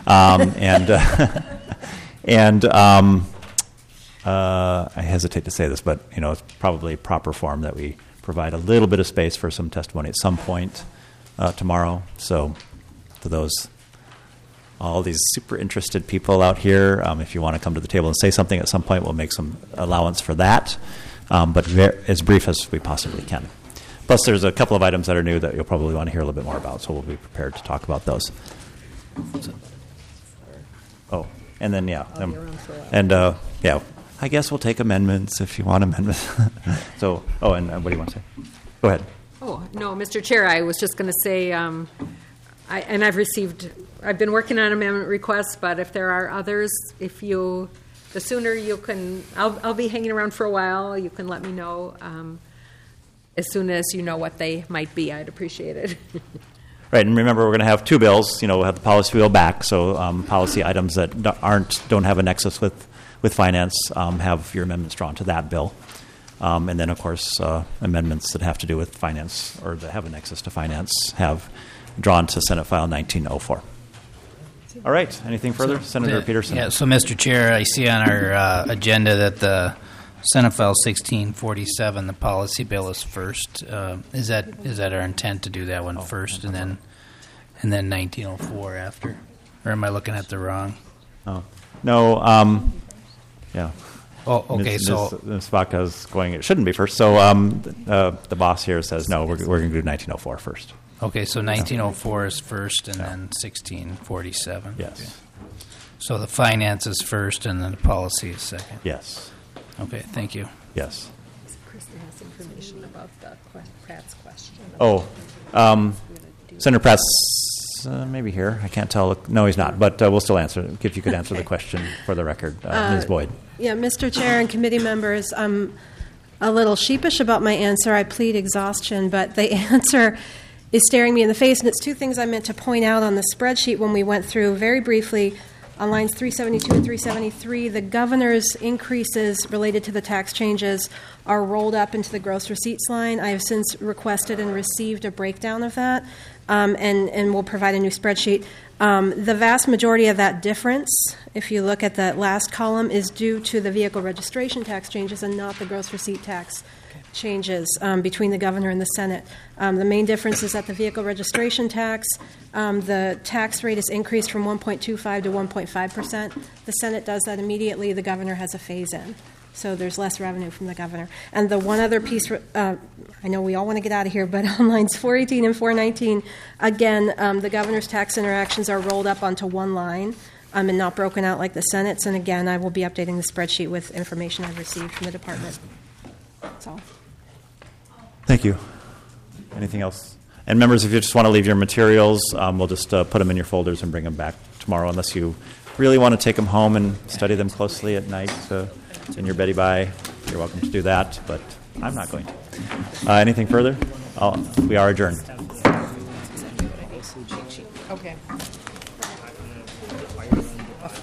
I hesitate to say this, but it's probably proper form that we provide a little bit of space for some testimony at some point tomorrow. So to all these super interested people out here, if you want to come to the table and say something at some point, we'll make some allowance for that, but as brief as we possibly can. Plus, there's a couple of items that are new that you'll probably want to hear a little bit more about, so we'll be prepared to talk about those. And then, I guess we'll take amendments if you want amendments. So, and what do you want to say? Go ahead. Oh, no, Mr. Chair, I was just going to say, I've been working on amendment requests, but if there are others, the sooner you can, I'll be hanging around for a while, you can let me know as soon as you know what they might be. I'd appreciate it. Right, and remember, we're going to have two bills. We'll have the policy bill back, so policy items that don't have a nexus with finance have your amendments drawn to that bill. And then, of course, amendments that have to do with finance or that have a nexus to finance have drawn to Senate File 1904. All right, anything further? Senator Peterson. Yeah, so, Mr. Chair, I see on our agenda that the Senate File 1647, the policy bill, is first. Is that our intent to do that one first and then 1904 after? Or am I looking at the wrong? Oh. No, yeah. Oh, okay, Ms. Vaca's going, it shouldn't be first. So the boss here says, no, we're going to do 1904 first. Okay, so 1904 is first and then 1647. Yes. Okay. So the finance is first and then the policy is second. Yes. Okay, thank you. Yes. Krista has information about Pratt's question. Senator Pratt's maybe here. I can't tell. No, he's not. But we'll still answer. If you could answer the question for the record, Ms. Boyd. Yeah, Mr. Chair and committee members, I'm a little sheepish about my answer. I plead exhaustion, but the answer is staring me in the face, and it's two things I meant to point out on the spreadsheet when we went through very briefly. On lines 372 and 373, the governor's increases related to the tax changes are rolled up into the gross receipts line. I have since requested and received a breakdown of that, and we'll provide a new spreadsheet. The vast majority of that difference, if you look at the last column, is due to the vehicle registration tax changes and not the gross receipt tax changes between the governor and the Senate. The main difference is that the vehicle registration tax, the tax rate is increased from 1.25 to 1.5%. The Senate does that immediately. The governor has a phase-in. So there's less revenue from the governor. And the one other piece, I know we all want to get out of here, but on lines 418 and 419, again, the governor's tax interactions are rolled up onto one line and not broken out like the Senate's. And again, I will be updating the spreadsheet with information I've received from the department. That's all. Thank you. Anything else? And members, if you just want to leave your materials, we'll just put them in your folders and bring them back tomorrow, unless you really want to take them home and study them closely at night in your Betty Bye. You're welcome to do that, but I'm not going to. Anything further? We are adjourned. Okay.